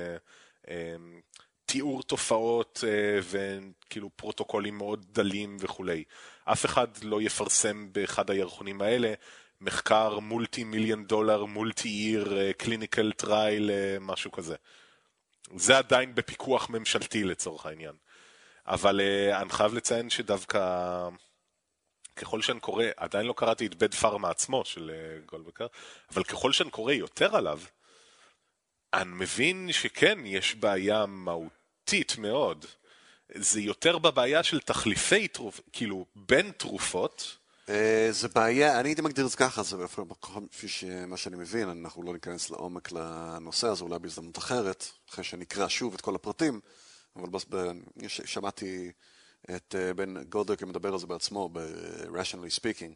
[SPEAKER 1] תיאור תופעות וכאילו פרוטוקולים מאוד דלים וכו'. אף אחד לא יפרסם באחד הירחונים האלה מחקר $multi-million, multi-year, clinical trial, משהו כזה. זה עדיין בפיקוח ממשלתי לצורך העניין. אבל אני חייב לציין שדווקא ככל שאני קורא, עדיין לא קראתי את בד פארמה עצמו של גולדבקר, אבל ככל שאני קורא יותר עליו, אני מבין שכן, יש בעיה מהותית מאוד. זה יותר בבעיה של תחליפי תרופות, כאילו בין תרופות.
[SPEAKER 2] זה בעיה, אני הייתי מגדיר את זה ככה, זה לפי מה שאני מבין, אנחנו לא ניכנס לעומק לנושא הזה, אולי בהזדמנות אחרת, אחרי שנקרא שוב את כל הפרטים, אבל שמעתי את בן גולדבקר מדבר על זה בעצמו, ב-Rationally Speaking,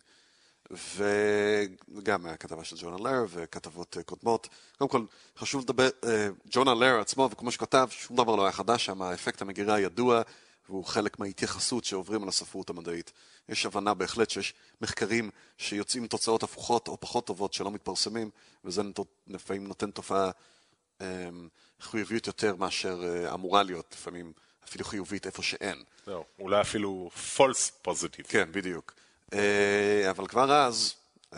[SPEAKER 2] וגם מהכתבה של ג'ונה לר וכתבות קודמות. קודם כל, חשוב לדבר, ג'ונה לר עצמו, וכמו שכתב, שום דבר לא היה חדש שם, האפקט המגירה ידוע, והוא חלק מההתייחסות שעוברים על הספרות המדעית. יש הבנה בהחלט שיש מחקרים שיוצאים עם תוצאות הפוכות או פחות טובות שלא מתפרסמים, וזה לפעמים נותן תופעה חיובית יותר מאשר אמורה להיות, לפעמים אפילו חיובית איפה שאין.
[SPEAKER 1] לא, אולי אפילו false positive.
[SPEAKER 2] כן, בדיוק. אבל כבר אז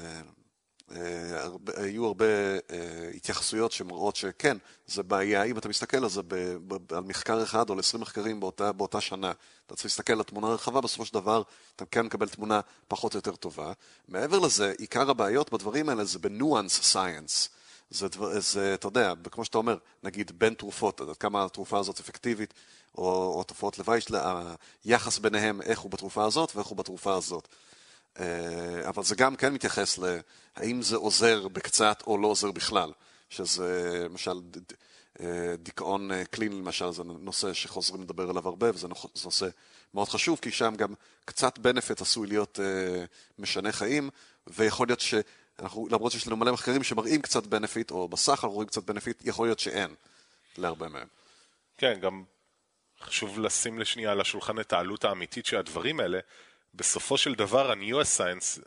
[SPEAKER 2] היו הרבה התייחסויות שמראות שכן, זה בעיה, אם אתה מסתכל על זה על מחקר אחד או ל-20 מחקרים באותה שנה, אתה צריך להסתכל על התמונה הרחבה, בסופו של דבר אתה כן מקבל תמונה פחות או יותר טובה. מעבר לזה, עיקר הבעיות בדברים האלה זה בניואנס סייאנס. זה, אתה יודע, כמו שאתה אומר, נגיד בין תרופות, כמה התרופה הזאת אפקטיבית, או תופעות לוואי, היחס ביניהם, איך הוא בתרופה הזאת ואיך הוא בתרופה הזאת. אבל זה גם כן מתייחס להאם זה עוזר בקצת או לא עוזר בכלל, שזה למשל דיכאון קליני למשל, זה נושא שחוזרים לדבר עליו הרבה, וזה נושא מאוד חשוב, כי שם גם קצת בנפיט עשוי להיות משנה חיים, ויכול להיות שאנחנו, למרות שיש לנו מלא מחקרים שמראים קצת בנפיט, או בסך אנחנו רואים קצת בנפיט, יכול להיות שאין להרבה מהם.
[SPEAKER 1] כן, גם חשוב לשים לשנייה על השולחן את העלות האמיתית של הדברים האלה, בסופו של דבר, ה-Nuance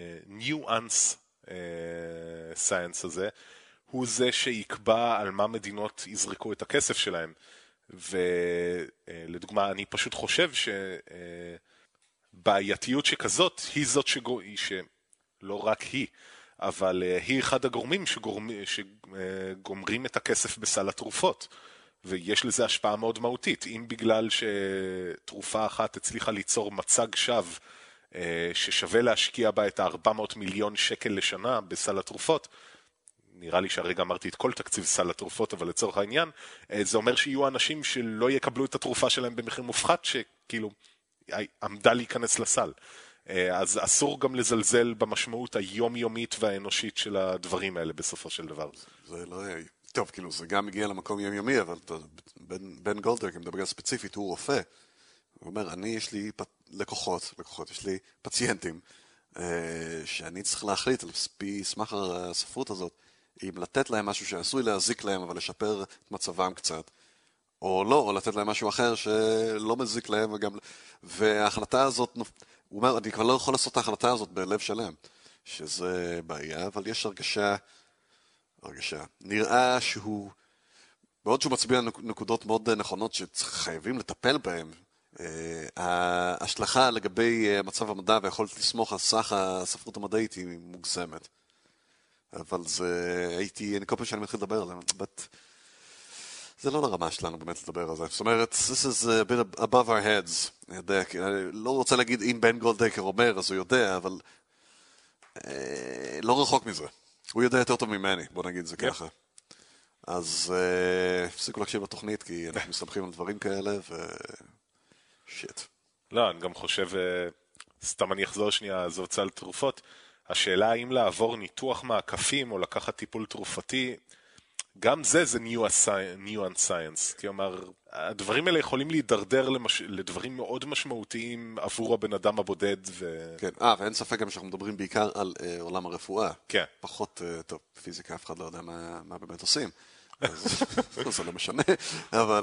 [SPEAKER 1] Science הזה, הוא זה שיקבע על מה מדינות יזרקו את הכסף שלהם. ולדוגמה, אני פשוט חושב שבעייתיות שכזאת היא זאת שלא רק היא, אבל היא אחד הגורמים שגומרים את הכסף בסל התרופות. ויש לזה השפעה מאוד מהותית. אם בגלל שתרופה אחת הצליחה ליצור מצג שווא ששווה להשקיע בה את ה-400 מיליון שקל לשנה בסל התרופות, נראה לי שהרגע אמרתי את כל תקציב סל התרופות, אבל לצורך העניין, זה אומר שיהיו אנשים שלא יקבלו את התרופה שלהם במחיר מופחת, שכאילו עמדה להיכנס לסל. אז אסור גם לזלזל במשמעות היומיומית והאנושית של הדברים האלה בסופו של דבר.
[SPEAKER 2] טוב, כאילו, זה גם מגיע למקום יומיומי, אבל בן גולדברג, אם מדבר ספציפית, הוא רופא. הוא אומר, יש לי לקוחות, יש לי פציינטים, שאני צריך להחליט על פי סמך הספרות הזאת, אם לתת להם משהו שעשוי להזיק להם, אבל לשפר את מצבם קצת, או לא, או לתת להם משהו אחר שלא מזיק להם, וההחלטה הזאת, הוא אומר, אני כבר לא יכול לעשות את ההחלטה הזאת בלב שלם, שזה בעיה, אבל יש הרגשה. נראה שהוא, בעוד שהוא מצביע נקודות מאוד נכונות שחייבים לטפל בהן, ההשלכה לגבי מצב המדע ויכולת לסמוך על סך הספרות המדעית היא מוגזמת. אבל אני כל פעם שאני מתחיל לדבר עליהם, זה לא לרמה שלנו באמת לדבר על זה. זאת אומרת, this is a bit above our heads. אני לא רוצה להגיד אם בן גולדברג אומר, אז הוא יודע, אבל לא רחוק מזה. הוא יודע יותר טוב ממני, בוא נגיד זה ככה. אז הפסיקו להקשיב לתוכנית, כי אנחנו מסתמכים על דברים כאלה, שיט.
[SPEAKER 1] לא, אני גם חושב, סתם אני אחזור שנייה, זו הוצאה לתרופות. השאלה האם לעבור ניתוח מעקפים או לקחת טיפול תרופתי, גם זה new science. כלומר, הדברים האלה יכולים להידרדר לדברים מאוד משמעותיים עבור הבן אדם הבודד.
[SPEAKER 2] כן, ואין ספק גם שאנחנו מדברים בעיקר על עולם הרפואה.
[SPEAKER 1] כן.
[SPEAKER 2] פחות, טוב, פיזיקה אף אחד לא יודע מה באמת עושים. זה לא משנה, אבל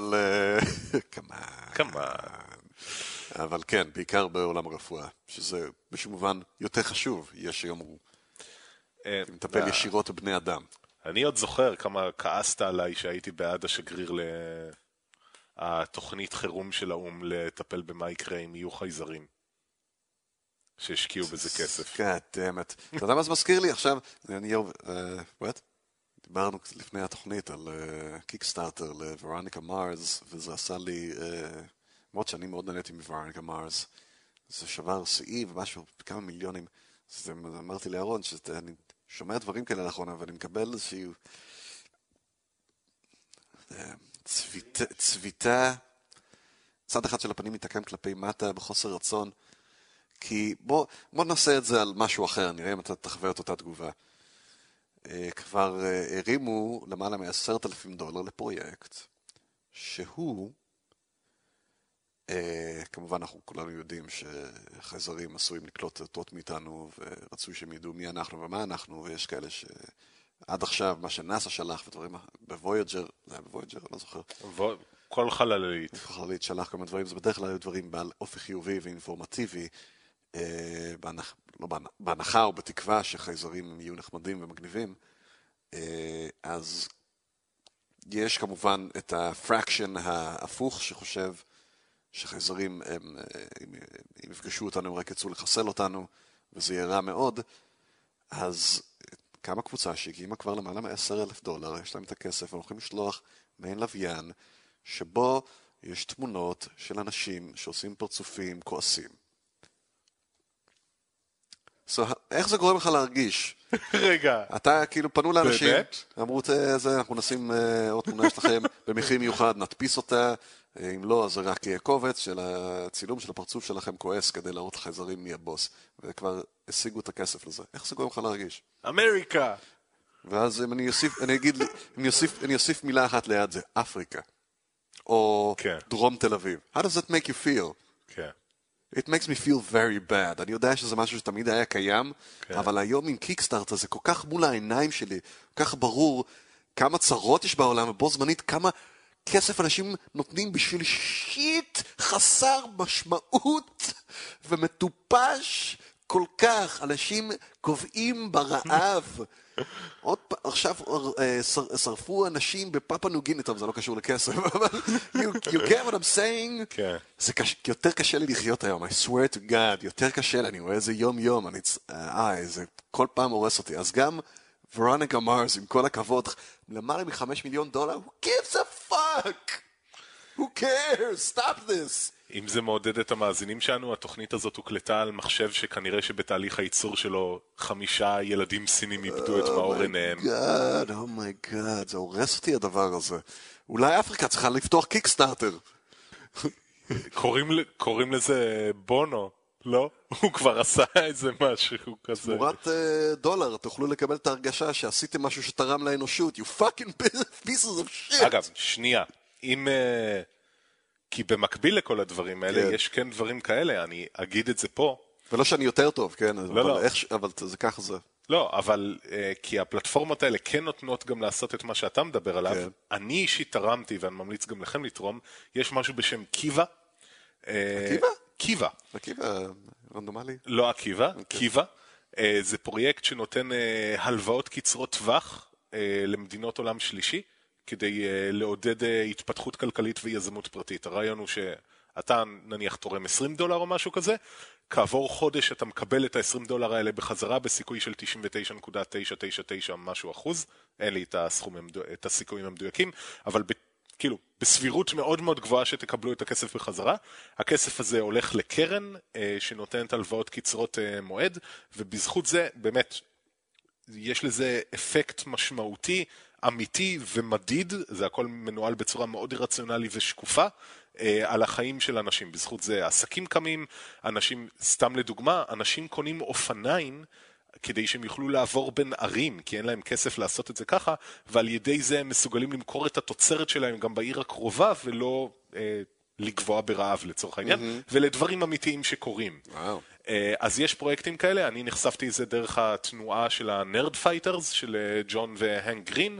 [SPEAKER 2] כמה. אבל כן, בעיקר בעולם הרפואה, שזה בשום מובן יותר חשוב, יש שיאמרו. מטפל ישירות בבני אדם.
[SPEAKER 1] אני עוד זוכר כמה כעסת עליי שהייתי בעד השגריר התוכנית חירום של האום לטפל במה יקרה אם יהיו חייזרים. שהשקיעו בזה כסף.
[SPEAKER 2] God damn it. אתה יודע מה זה מזכיר לי? עכשיו, דיברנו לפני התוכנית על קיקסטארטר לוורוניקה מארס, וזה עשה לי, מאוד שאני מאוד נהניתי מוורוניקה מארס. זה שבר שיאי ומשהו, כמה מיליונים. אז אמרתי לארון שאני שומע דברים כאלה לאחרונה, ואני מקבל איזושהי צביטה, צד אחד של הפנים מתעקם כלפי מטה בחוסר רצון, כי בוא נעשה את זה על משהו אחר, נראה אם אתה תחווה את אותה תגובה. כבר הרימו למעלה $10,000 לפרויקט, שהוא, כמובן אנחנו כולנו יודעים שחייזרים עשויים לקלוט אותות מאיתנו, ורצוי שהם ידעו מי אנחנו ומה אנחנו, ויש כאלה שעד עכשיו, מה שנאסא שלח ודברים, בוויג'ר, לא זוכר.
[SPEAKER 1] כל חללית.
[SPEAKER 2] חללית שלח כמה דברים, זה בדרך כלל היו דברים בעל אופי חיובי ואינפורמטיבי, בהנחה או בתקווה שחייזרים יהיו נחמדים ומגניבים, אז יש כמובן את הפרקשן ההפוך שחושב שחייזרים, אם יפגשו אותנו, הם רק יצאו לחסל אותנו, וזה יהיה רע מאוד, אז כמה קבוצה שהגיעה כבר למעלה $10,000, יש להם את הכסף, הם הולכים לשלוח מעין לוויין, שבו יש תמונות של אנשים שעושים פרצופים כועסים. איך זה גורם לך להרגיש?
[SPEAKER 1] רגע.
[SPEAKER 2] אתה כאילו פנו לאנשים,
[SPEAKER 1] באמת?
[SPEAKER 2] אמרו אנחנו נשים עוד תמונה שלכם במחיר מיוחד, נדפיס אותה, אם לא, אז זה רק יהיה קובץ של הצילום של הפרצוף שלכם כועס כדי להראות לחייזרים מי הבוס, וכבר השיגו את הכסף לזה. איך זה גורם לך להרגיש?
[SPEAKER 1] אמריקה!
[SPEAKER 2] ואז אם אני אוסיף מילה אחת ליד זה, אפריקה, או דרום תל אביב. How does that make you feel?
[SPEAKER 1] כן.
[SPEAKER 2] It makes me feel very bad. אני יודע שזה משהו שתמיד היה קיים, אבל היום עם קיקסטארטר זה כל כך מול העיניים שלי, כל כך ברור כמה צרות יש בעולם, ובו זמנית כמה כסף אנשים נותנים בשביל שיט חסר משמעות ומטופש כל כך. אנשים קובעים ברעב. עוד פעם, עכשיו שרפו אנשים בפאפה ניו גיני, טוב, זה לא קשור לכסף, אבל you get what I'm saying? זה יותר קשה לי לחיות היום, I swear to God, יותר קשה לי, אני רואה איזה יום, זה כל פעם הורס אותי. אז גם ורוניקה מארס, עם כל הכבוד, למעלה $5 מיליון, who gives a fuck? Who cares? Stop this!
[SPEAKER 1] אם זה מעודד את המאזינים שלנו, התוכנית הזאת הוקלטה על מחשב שכנראה שבתהליך הייצור שלו 5 ילדים סינים איבדו את מאור עיניהם.
[SPEAKER 2] Oh my God, זה הורס אותי הדבר הזה. אולי אפריקה צריכה לפתוח קיקסטארטר.
[SPEAKER 1] קוראים לזה בונו, לא, הוא כבר עשה איזה משהו כזה.
[SPEAKER 2] תמורת דולר, תוכלו לקבל את ההרגשה שעשיתם משהו שתרם לאנושות. You fucking pieces of shit.
[SPEAKER 1] אגב, שנייה, אם... כי במקביל לכל הדברים האלה,
[SPEAKER 2] כן.
[SPEAKER 1] יש כן דברים כאלה, אני אגיד את זה פה.
[SPEAKER 2] ולא שאני יותר טוב, כן?
[SPEAKER 1] לא.
[SPEAKER 2] אבל זה ככה זה.
[SPEAKER 1] לא, אבל כי הפלטפורמות האלה כן נותנות גם לעשות את מה שאתה מדבר עליו.
[SPEAKER 2] כן.
[SPEAKER 1] אני אישית תרמתי, ואני ממליץ גם לכם לתרום, יש משהו בשם קיבה.
[SPEAKER 2] עקיבא?
[SPEAKER 1] קיבה.
[SPEAKER 2] עקיבא רנדומלי?
[SPEAKER 1] לא עקיבא, קיבה. זה פרויקט שנותן הלוואות קצרות טווח למדינות עולם שלישי, כדי לעודד התפתחות כלכלית ויזמות פרטית. הרעיון הוא שאתה נניח תורם $20 או משהו כזה, כעבור חודש אתה מקבל את ה-$20 האלה בחזרה בסיכוי של 99.999 משהו אחוז, אין לי את הסיכויים המדויקים, אבל כאילו, בסבירות מאוד מאוד גבוהה שתקבלו את הכסף בחזרה. הכסף הזה הולך לקרן שנותנת הלוואות קצרות מועד, ובזכות זה באמת יש לזה אפקט משמעותי, אמיתי ומדיד, זה הכל מנוהל בצורה מאוד רציונלי ושקופה, על החיים של אנשים. בזכות זה עסקים קמים, אנשים, סתם לדוגמה, אנשים קונים אופניים, כדי שהם יוכלו לעבור בין ערים, כי אין להם כסף לעשות את זה ככה, ועל ידי זה הם מסוגלים למכור את התוצרת שלהם גם בעיר הקרובה, ולא לגבוה ברעב לצורך העניין, ולדברים אמיתיים שקורים.
[SPEAKER 2] וואו.
[SPEAKER 1] אז יש פרויקטים כאלה, אני נחשפתי לזה דרך התנועה של הנרד פייטרס, של ג'ון והנק גרין,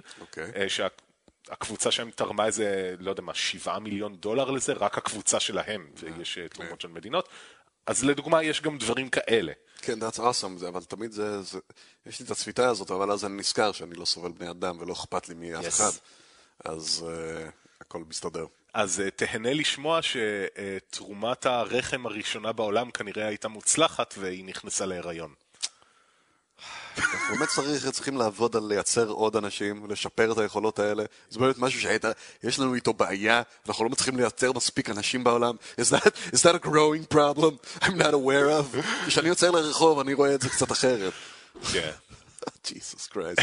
[SPEAKER 1] שהקבוצה שהם תרמה איזה, לא יודע מה, $7 מיליון לזה, רק הקבוצה שלהם, ויש תרומות של מדינות. אז לדוגמה יש גם דברים כאלה.
[SPEAKER 2] כן, that's awesome, אבל תמיד יש לי את הצפיתה הזאת, אבל אז אני נזכר שאני לא סובל בני אדם ולא אכפת לי מאף אחד. אז הכל מסתדר.
[SPEAKER 1] אז תהנה לשמוע שתרומת הרחם הראשונה בעולם כנראה הייתה מוצלחת והיא נכנסה להיריון.
[SPEAKER 2] אנחנו באמת צריכים לעבוד על לייצר עוד אנשים ולשפר את היכולות האלה. זה באמת משהו שיש לנו איתו בעיה, אנחנו לא מצליחים לייצר מספיק אנשים בעולם. Is that a growing problem I'm not aware of? כשאני יוצא לרחוב אני רואה את זה קצת אחרת.
[SPEAKER 1] כן.
[SPEAKER 2] Jesus Christ.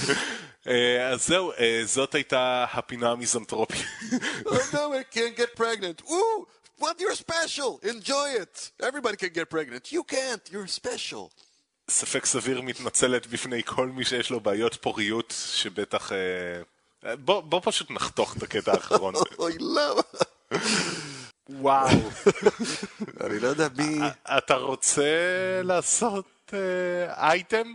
[SPEAKER 1] אז זהו, זאת הייתה הפינה המיזנטרופית.
[SPEAKER 2] Oh no, I can't get pregnant. Ooh, what, you're special. Enjoy it. Everybody can get pregnant. You can't. You're special.
[SPEAKER 1] ספק סביר מתנצלת בפני כל מי שיש לו בעיות פוריות, שבטח... בוא פשוט נחתוך את הקטע האחרון.
[SPEAKER 2] אוי, למה?
[SPEAKER 1] וואו.
[SPEAKER 2] אני לא יודע מי...
[SPEAKER 1] אתה רוצה לעשות אייטם?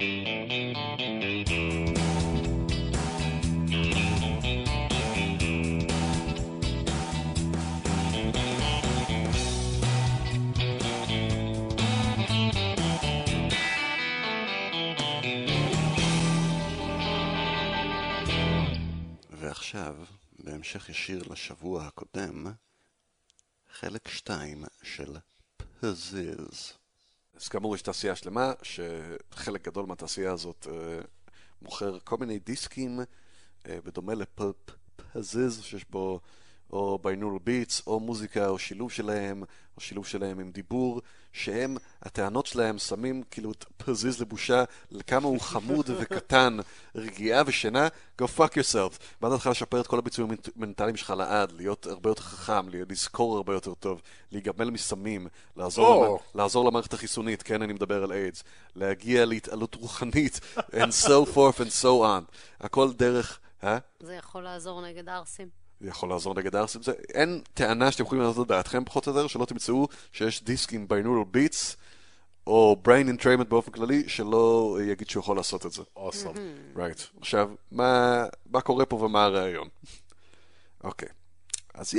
[SPEAKER 2] ועכשיו, בהמשך ישיר לשבוע הקודם, חלק 2 של פאזלס. אז כאמור יש תעשייה שלמה, שחלק גדול מהתעשייה הזאת מוכר כל מיני דיסקים, בדומה לפאזלס, שיש בו או ביינורל ביטס, או מוזיקה, או שילוב שלהם, או שילוב שלהם עם דיבור, שהם, הטענות שלהם שמים כאילו את פזיז לבושה, לכמה הוא חמוד וקטן, רגיעה ושינה, go fuck yourself. בעד התחלה לשפר את כל הביצועים המנטליים שלך לעד, להיות הרבה יותר חכם, לזכור הרבה יותר טוב, להיגמל מסמים, לעזור למערכת החיסונית, כן, אני מדבר על איידס, להגיע להתעלות רוחנית, and so forth and so on. הכל דרך,
[SPEAKER 3] זה יכול לעזור נגד ערסים.
[SPEAKER 2] יכול לעזור נגד הארסים. אין טענה שאתם יכולים לעשות דעתכם פחות או יותר, שלא תמצאו שיש דיסק עם ביינורל ביטס, או brain entrainment באופן כללי, שלא יגיד שהוא יכול לעשות את זה.
[SPEAKER 1] Awesome.
[SPEAKER 2] Right. עכשיו, מה קורה פה ומה הרעיון? אוקיי. אז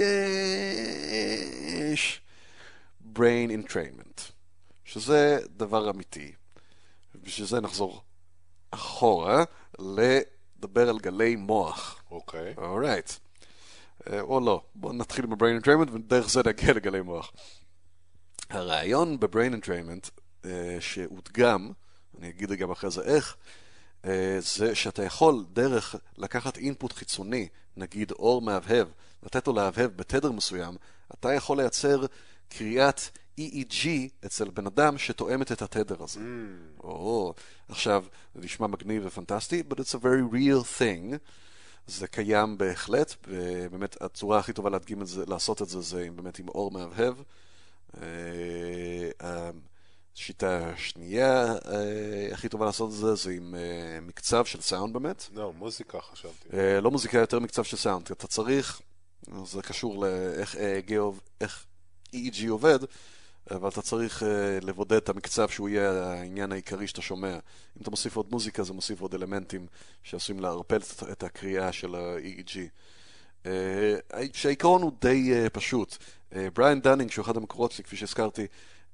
[SPEAKER 2] יש brain entrainment, שזה דבר אמיתי. בשביל זה נחזור אחורה, לדבר על גלי מוח.
[SPEAKER 1] אוקיי.
[SPEAKER 2] Alright. או לא, בואו נתחיל עם ה-brain entrainment ודרך זה נגיע לגלי מוח. הרעיון ב-brain entrainment שהודגם, אני אגיד גם אחרי זה איך, זה שאתה יכול דרך לקחת אינפוט חיצוני, נגיד אור מהבהב, לתת לו להבהב בתדר מסוים, אתה יכול לייצר קריאת EEG אצל בן אדם שתואמת את התדר הזה. עכשיו, זה נשמע מגניב ופנטסטי, but it's a very real thing. זה קיים בהחלט, ובאמת הצורה הכי טובה להדגים את זה, לעשות את זה, זה באמת עם אור מהבהב. השיטה השנייה הכי טובה לעשות את זה, זה עם מקצב של סאונד באמת.
[SPEAKER 1] לא, מוזיקה חשבתי.
[SPEAKER 2] לא מוזיקה, יותר מקצב של סאונד. אתה צריך, זה קשור לאיך EEG עובד, אבל אתה צריך לבודד את המקצב שהוא יהיה העניין העיקרי שאתה שומע. אם אתה מוסיף עוד מוזיקה, זה מוסיף עוד אלמנטים שעשויים להרפל את הקריאה של ה-EEG. שהעיקרון הוא די פשוט. בריאן דנינג, שהוא אחד המקורות שלי, כפי שהזכרתי,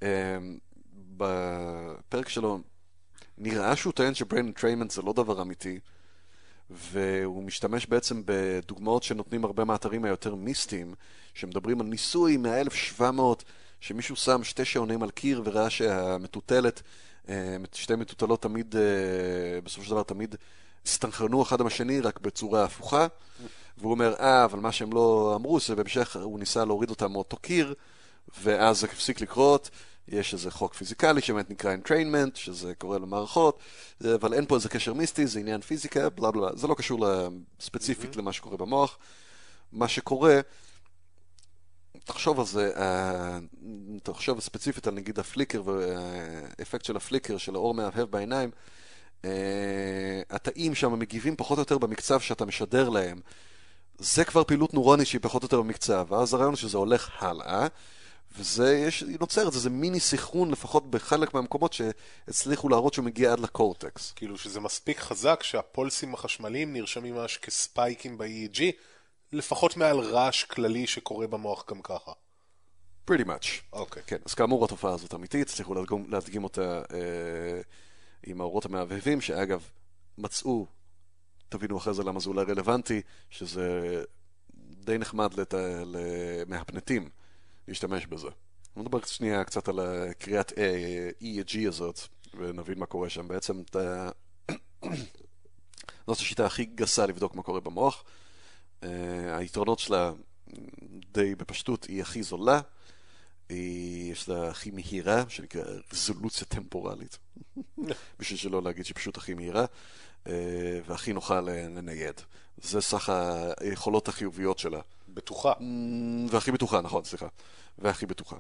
[SPEAKER 2] בפרק שלו, נראה שהוא טוען שbrain entrainment זה לא דבר אמיתי, והוא משתמש בעצם בדוגמאות שנותנים הרבה מהאתרים היותר מיסטיים, שמדברים על ניסוי מה-1700, שמישהו שם 2 שעונים על קיר וראה שהמטוטלת, 2 מטוטלות תמיד, בסופו של דבר תמיד הסתנכרנו אחד עם השני רק בצורה הפוכה, והוא אומר, אבל מה שהם לא אמרו, זה בהמשך הוא ניסה להוריד אותם מאותו קיר, ואז זה הפסיק לקרות. יש איזה חוק פיזיקלי שבאמת נקרא entrainment, שזה קורה למערכות, אבל אין פה איזה קשר מיסטי, זה עניין פיזיקה, בלה בלה, זה לא קשור ספציפית למה שקורה במוח. מה שקורה, תחשוב על זה, תחשוב ספציפית על נגיד הפליקר והאפקט של הפליקר, של האור מהבהב בעיניים, התאים שם מגיבים פחות או יותר במקצב שאתה משדר להם. זה כבר פעילות נורונית שהיא פחות או יותר במקצב, ואז הרעיון שזה הולך הלאה, וזה נוצר את זה, זה מיני סיכרון לפחות בחלק מהמקומות שהצליחו להראות שהוא מגיע עד לקורטקס.
[SPEAKER 1] כאילו שזה מספיק חזק שהפולסים החשמליים נרשמים ממש כספייקים ב-EEG, לפחות מעל רעש כללי שקורה במוח גם ככה.
[SPEAKER 2] Pretty much.
[SPEAKER 1] אוקיי.
[SPEAKER 2] כן, אז כאמור התופעה הזאת אמיתית, הצליחו להדגים אותה עם האורות המהבהבים, שאגב מצאו, תבינו אחרי זה למה זה אולי רלוונטי, שזה די נחמד מהפנטים להשתמש בזה. נדבר שנייה קצת על קריאת EEG הזאת, ונבין מה קורה שם. בעצם זאת השיטה הכי גסה לבדוק מה קורה במוח. היתרונות שלה די בפשטות, היא הכי זולה, יש לה הכי מהירה, שנקרא רזולוציה טמפורלית, בשביל שלא להגיד שהיא פשוט הכי מהירה, והכי נוחה לנייד. זה סך היכולות החיוביות שלה.
[SPEAKER 1] בטוחה.
[SPEAKER 2] והכי בטוחה, נכון, סליחה. והכי בטוחה.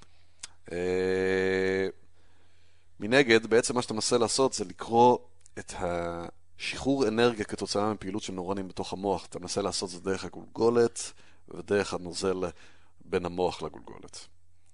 [SPEAKER 2] מנגד, בעצם מה שאתה מנסה לעשות זה לקרוא את השחרור אנרגיה כתוצאה מפעילות של נורונים בתוך המוח. אתה מנסה לעשות זה דרך הגולגולת ודרך הנוזל בין המוח לגולגולת.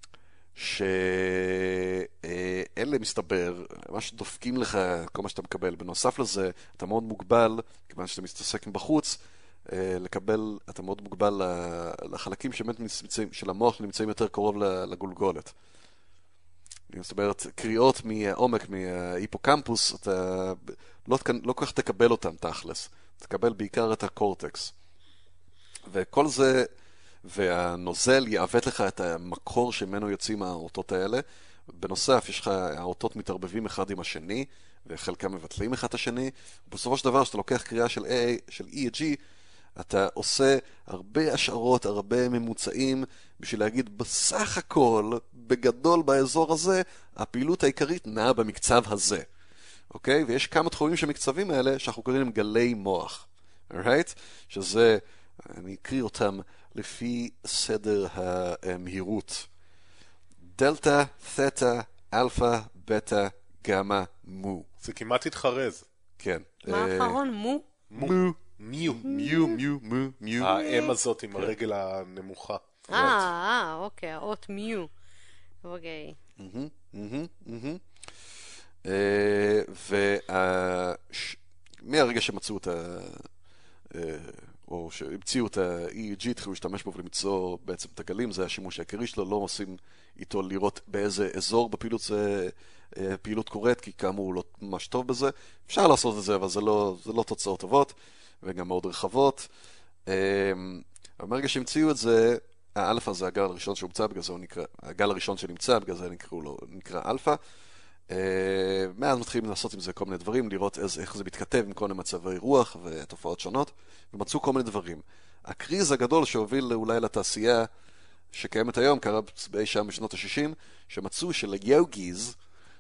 [SPEAKER 2] שאלה מסתבר, מה שדופקים לך, כל מה שאתה מקבל. בנוסף לזה, אתה מאוד מוגבל, כיוון שאתה מתעסק בחוץ, לקבל, אתה מאוד מוגבל לחלקים של המוח שנמצאים יותר קרוב לגולגולת. זאת אומרת, קריאות מהעומק, מההיפוקמפוס, אתה לא כל כך תקבל אותם תכלס. תקבל בעיקר את הקורטקס. וכל זה, והנוזל יעוות לך את המקור שממנו יוצאים האותות האלה. בנוסף, יש לך, האותות מתערבבים אחד עם השני, וחלקם מבטלים אחד את השני. ובסופו של דבר, שאתה לוקח קריאה של EEG, אתה עושה הרבה השערות, הרבה ממוצעים, בשביל להגיד בסך הכל, בגדול באזור הזה, הפעילות העיקרית נעה במקצב הזה. אוקיי? ויש כמה תחומים של מקצבים האלה שאנחנו קוראים להם גלי מוח. alright? שזה, אני אקריא אותם לפי סדר המהירות. דלטה, תטא, אלפא, בטא, גמא, מו.
[SPEAKER 1] זה כמעט התחרז.
[SPEAKER 2] כן.
[SPEAKER 3] מה האחרון? מו?
[SPEAKER 1] מו.
[SPEAKER 2] מיו, מיו, מיו, מיו, מיו.
[SPEAKER 1] האם הזאת עם הרגל הנמוכה.
[SPEAKER 3] אוקיי, האות מיו. אוקיי.
[SPEAKER 2] ומהרגע שמצאו את או שהמציאו את ה-EEG, התחילו להשתמש בו ולמצוא בעצם את הגלים, זה השימוש העיקרי שלו, לא עושים איתו לראות באיזה אזור בפעילות זה פעילות קורית, כי כאמור הוא לא ממש טוב בזה. אפשר לעשות את זה, אבל זה לא תוצאות טובות, וגם מאוד רחבות. ומהרגע שהמציאו את זה, האלפא זה הגל הראשון שהומצא, בגלל זה הוא נקרא, הגל הראשון שנמצא, בגלל זה נקרא אלפא. מאז מתחילים לעשות עם זה כל מיני דברים, לראות איך זה מתכתב עם כל מיני מצבי רוח ותופעות שונות, ומצאו כל מיני דברים. הקריז הגדול שהוביל אולי לתעשייה שקיימת היום, קרה באי שם בשנות ה-60, שמצאו שליוגיז,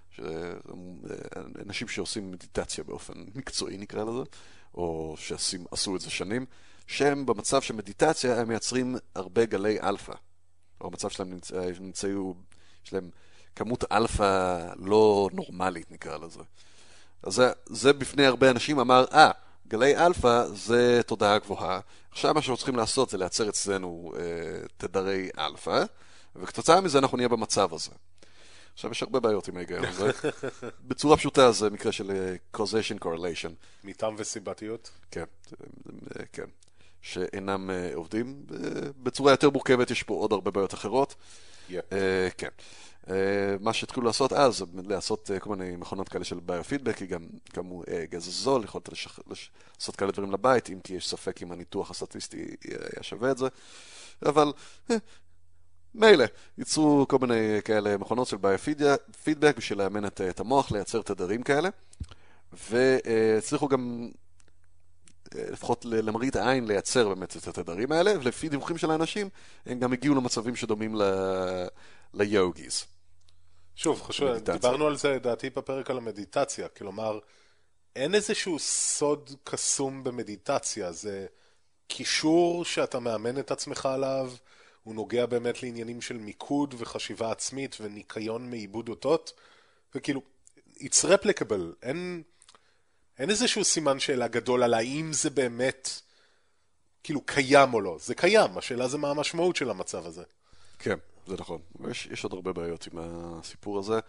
[SPEAKER 2] אנשים שעושים מדיטציה באופן מקצועי נקרא לזה, או שעשו את זה שנים, שהם במצב של מדיטציה הם מייצרים הרבה גלי אלפא. או המצב שלהם נמצאו, יש להם כמות אלפא לא נורמלית, נקרא לזה. אז זה בפני הרבה אנשים אמר, גלי אלפא זה תודעה גבוהה, עכשיו מה שאנחנו צריכים לעשות זה לייצר אצלנו תדרי אלפא, וכתוצאה מזה אנחנו נהיה במצב הזה. עכשיו יש הרבה בעיות עם ההיגיון הזה. בצורה פשוטה זה מקרה של causation correlation.
[SPEAKER 1] מטעם וסיבתיות?
[SPEAKER 2] כן, כן. שאינם עובדים. בצורה יותר מורכבת יש פה עוד הרבה בעיות אחרות. כן. מה שהתחילו לעשות אז, לעשות כל מיני מכונות כאלה של ביופידבק, כי גם הוא גז זול, יכולת לעשות כאלה דברים לבית, אם כי יש ספק אם הניתוח הסטטיסטי היה שווה את זה. אבל מילא, ייצרו כל מיני כאלה מכונות של ביופידבק בשביל לאמן את המוח, לייצר תדרים כאלה, והצליחו גם לפחות למראית העין לייצר באמת את התדרים האלה, ולפי דיווחים של האנשים, הם גם הגיעו למצבים שדומים ליוגיז.
[SPEAKER 1] שוב, חשוב, דיברנו על זה, דעתי בפרק על המדיטציה, כלומר, אין איזשהו סוד קסום במדיטציה, זה קישור שאתה מאמן את עצמך עליו, הוא נוגע באמת לעניינים של מיקוד וחשיבה עצמית וניקיון מעיבוד אותות, וכאילו, it's replicable, אין איזשהו סימן שאלה גדול על האם זה באמת, כאילו, קיים או לא. זה קיים, השאלה זה מה המשמעות של המצב הזה.
[SPEAKER 2] כן, זה נכון. יש עוד הרבה בעיות עם הסיפור הזה.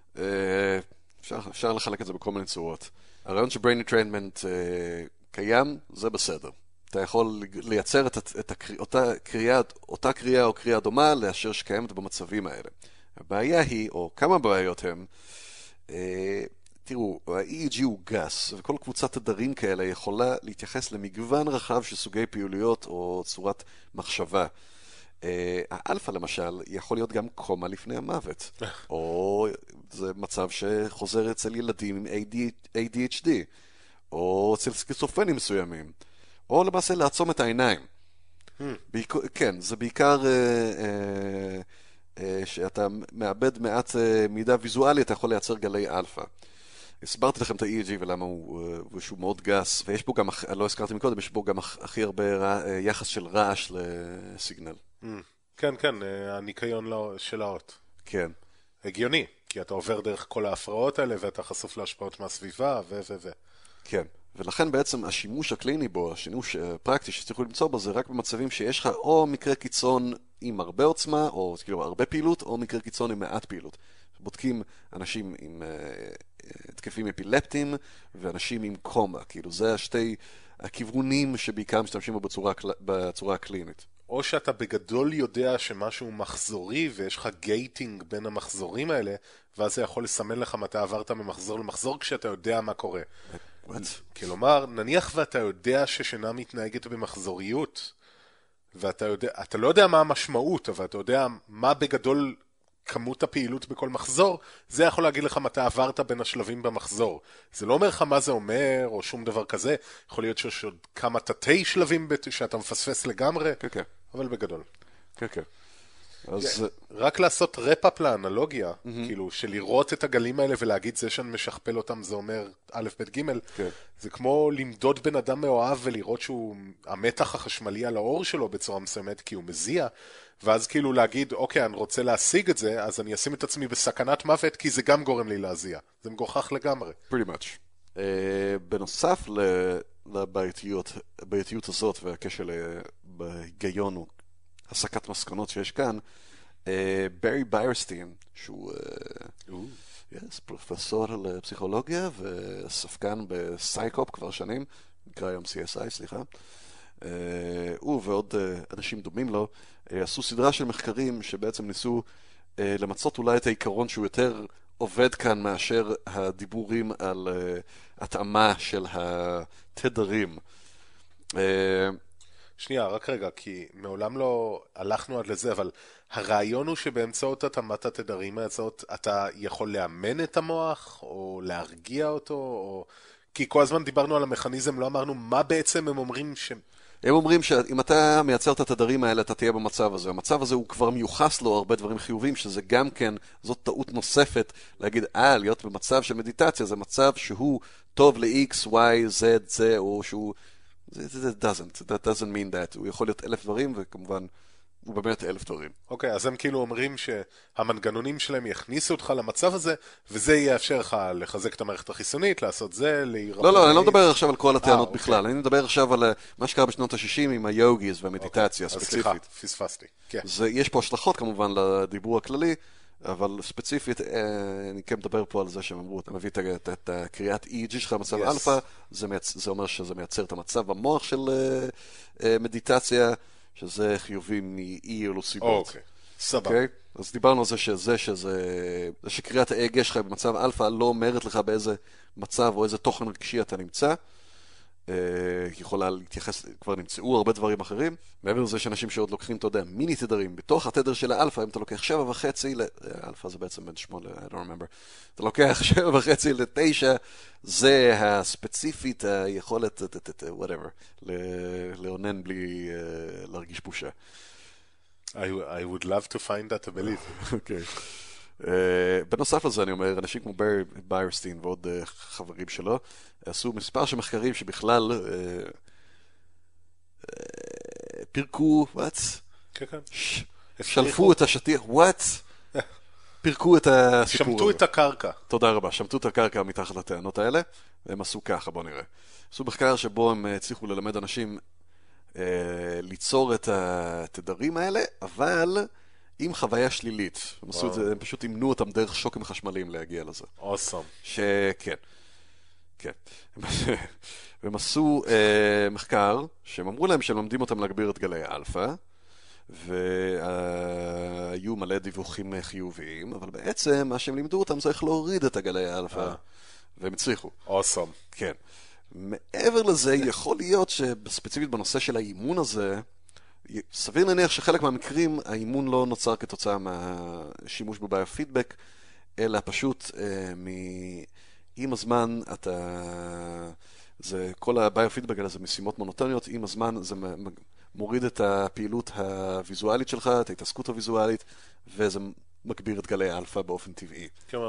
[SPEAKER 2] אפשר לחלק את זה בכל מיני צורות. הרעיון שbrain entrainment קיים, זה בסדר. אתה יכול לייצר את אותה קריאה או קריאה דומה לאשר שקיימת במצבים האלה. הבעיה היא, או כמה בעיות הם, תראו, ה-EEG הוא גס, וכל קבוצת תדרים כאלה יכולה להתייחס למגוון רחב של סוגי פעילויות או צורת מחשבה. האלפא למשל יכול להיות גם קומה לפני המוות, או זה מצב שחוזר אצל ילדים עם ADHD, או אצל סכיזופרנים מסוימים, או למעשה לעצום את העיניים. כן, זה בעיקר שאתה מאבד מעט מידע ויזואלי, אתה יכול לייצר גלי אלפא. הסברתי לכם את ה-EEG ולמה שהוא מאוד גס, ויש פה גם, לא הזכרתי מקודם, יש פה גם הכי הרבה יחס של רעש לסיגנל.
[SPEAKER 1] כן, כן, הניקיון של האות.
[SPEAKER 2] כן.
[SPEAKER 1] הגיוני, כי אתה עובר דרך כל ההפרעות האלה, ואתה חשוף להשפעות מהסביבה,
[SPEAKER 2] כן, ולכן בעצם השימוש הקליני בו, השימוש פרקטי שצריכו למצוא בו, זה רק במצבים שיש לך או מקרה קיצון עם הרבה עוצמה, או כאילו הרבה פעילות, או מקרה קיצון עם מעט פעילות. בודקים אנשים עם תקפים אפילפטיים, ואנשים עם קומה, כאילו זה השתי הכיוונים שבעיקר משתמשים בו בצורה הקלינית.
[SPEAKER 1] או שאתה בגדול יודע שמשהו מחזורי, ויש לך גייטינג בין המחזורים האלה, ואז זה יכול לסמן לך מתי עברת ממחזור למחזור, כשאתה יודע מה קורה. כלומר, נניח ואתה יודע ששינה מתנהגת במחזוריות, אתה לא יודע מה המשמעות, אבל אתה יודע מה בגדול כמות הפעילות בכל מחזור, זה יכול להגיד לך מתי עברת בין השלבים במחזור. זה לא אומר לך מה זה אומר, או שום דבר כזה. יכול להיות שיש עוד כמה תתי שלבים שאתה מפספס לגמרי,
[SPEAKER 2] כן.
[SPEAKER 1] אבל בגדול.
[SPEAKER 2] כן. אז
[SPEAKER 1] רק לעשות רפאפ לאנלוגיה, כאילו, של לראות את הגלים האלה ולהגיד זה שאני משכפל אותם, זה אומר א' ב' ג', זה כמו למדוד בן אדם מאוהב ולראות שהוא, המתח החשמלי על האור שלו בצורה מסוימת, כי הוא מזיע, ואז כאילו להגיד, אוקיי, אני רוצה להשיג את זה, אז אני אשים את עצמי בסכנת מוות, כי זה גם גורם לי להזיע. זה מגוחך לגמרי.
[SPEAKER 2] Pretty much. בנוסף לבעייתיות הזאת והקשר בהיגיון הוא הסקת מסקנות שיש כאן, ברי ביירסטיין, שהוא פרופסור לפסיכולוגיה וספקן בסייקופ כבר שנים, נקרא היום CSI, סליחה, הוא ועוד אנשים דומים לו, עשו סדרה של מחקרים שבעצם ניסו למצות אולי את העיקרון שהוא יותר עובד כאן מאשר הדיבורים על התאמה של התדרים.
[SPEAKER 1] שנייה, רק רגע, כי מעולם לא הלכנו עד לזה, אבל הרעיון הוא שבאמצעות התאמת התדרים הזאת, אתה יכול לאמן את המוח, או להרגיע אותו, או... כי כל הזמן דיברנו על המכניזם, לא אמרנו מה בעצם הם אומרים ש...
[SPEAKER 2] הם אומרים שאם אתה מייצר את התדרים האלה, אתה תהיה במצב הזה. המצב הזה הוא כבר מיוחס לו הרבה דברים חיובים, שזה גם כן, זאת טעות נוספת, להגיד, להיות במצב של מדיטציה, זה מצב שהוא טוב ל-X, Y, Z, זה, או שהוא... That doesn't mean that. הוא יכול להיות 1000 דברים, וכמובן, הוא באמת 1000 דברים.
[SPEAKER 1] אוקיי, אז הם כאילו אומרים שהמנגנונים שלהם יכניסו אותך למצב הזה, וזה יאפשר לך לחזק את המערכת החיסונית, לעשות זה, להירפא.
[SPEAKER 2] לא, אני לא מדבר עכשיו על כל הטענות
[SPEAKER 1] אוקיי.
[SPEAKER 2] בכלל, אני מדבר עכשיו על מה שקרה בשנות ה-60 עם היוגיז והמדיטציה
[SPEAKER 1] אז
[SPEAKER 2] הספציפית.
[SPEAKER 1] סליחה, פספסתי. כן.
[SPEAKER 2] יש פה השלכות כמובן לדיבור הכללי, אבל ספציפית, אני כן מדבר פה על זה שהם אמרו, אתה מביא את הקריאת EEG שלך במצב
[SPEAKER 1] Yes.
[SPEAKER 2] אלפא, זה אומר שזה מייצר את המצב במוח של מדיטציה, שזה חיובי מאי אלו סיבות.
[SPEAKER 1] אוקיי, סבבה.
[SPEAKER 2] אוקיי? אז דיברנו על זה שקריאת ה-EEG שלך במצב אלפא לא אומרת לך באיזה מצב או איזה תוכן רגשי אתה נמצא. יכולה להתייחס, כבר נמצאו הרבה דברים אחרים. מעבר לזה שאנשים שעוד לוקחים, אתה יודע, מיני תדרים, בתוך התדר של האלפא, אם אתה לוקח 7.5 אלפא זה בעצם בין 8, I don't remember. אתה לוקח 7.5 ל-9, זה הספציפית היכולת, whatever, לעונן בלי להרגיש בושה.
[SPEAKER 1] I would love to find that ability.
[SPEAKER 2] אוקיי. בנוסף לזה אני אומר, אנשים כמו ברי ביירסטין ועוד חברים שלו, עשו מספר של מחקרים שבכלל פירקו,
[SPEAKER 1] כן, כן.
[SPEAKER 2] שלפו את השטיח, פירקו את הסיפור הזה.
[SPEAKER 1] שמטו את הקרקע.
[SPEAKER 2] תודה רבה, שמטו את הקרקע מתחת לטענות האלה, והם עשו ככה, בוא נראה. עשו מחקר שבו הם הצליחו ללמד אנשים ליצור את התדרים האלה, אבל עם חוויה שלילית. הם עשו את זה, הם פשוט אימנו אותם דרך שוקים חשמליים להגיע לזה.
[SPEAKER 1] Awesome.
[SPEAKER 2] כן. והם עשו מחקר שהם אמרו להם שהם לומדים אותם להגביר את גלי האלפא, והיו מלא דיווחים חיוביים, אבל בעצם מה שהם לימדו אותם זה איך להוריד את הגלי האלפא, והם הצליחו.
[SPEAKER 1] Awesome.
[SPEAKER 2] כן. מעבר לזה, יכול להיות שספציפית בנושא של האימון הזה, סביר להניח שחלק מהמקרים האימון לא נוצר כתוצאה מהשימוש בביופידבק, אלא פשוט עם הזמן כל הביופידבק האלה זה משימות מונוטוניות, עם הזמן זה מוריד את הפעילות הוויזואלית שלך, את ההתעסקות הוויזואלית, וזה מגביר את גלי האלפא באופן טבעי.
[SPEAKER 1] כלומר,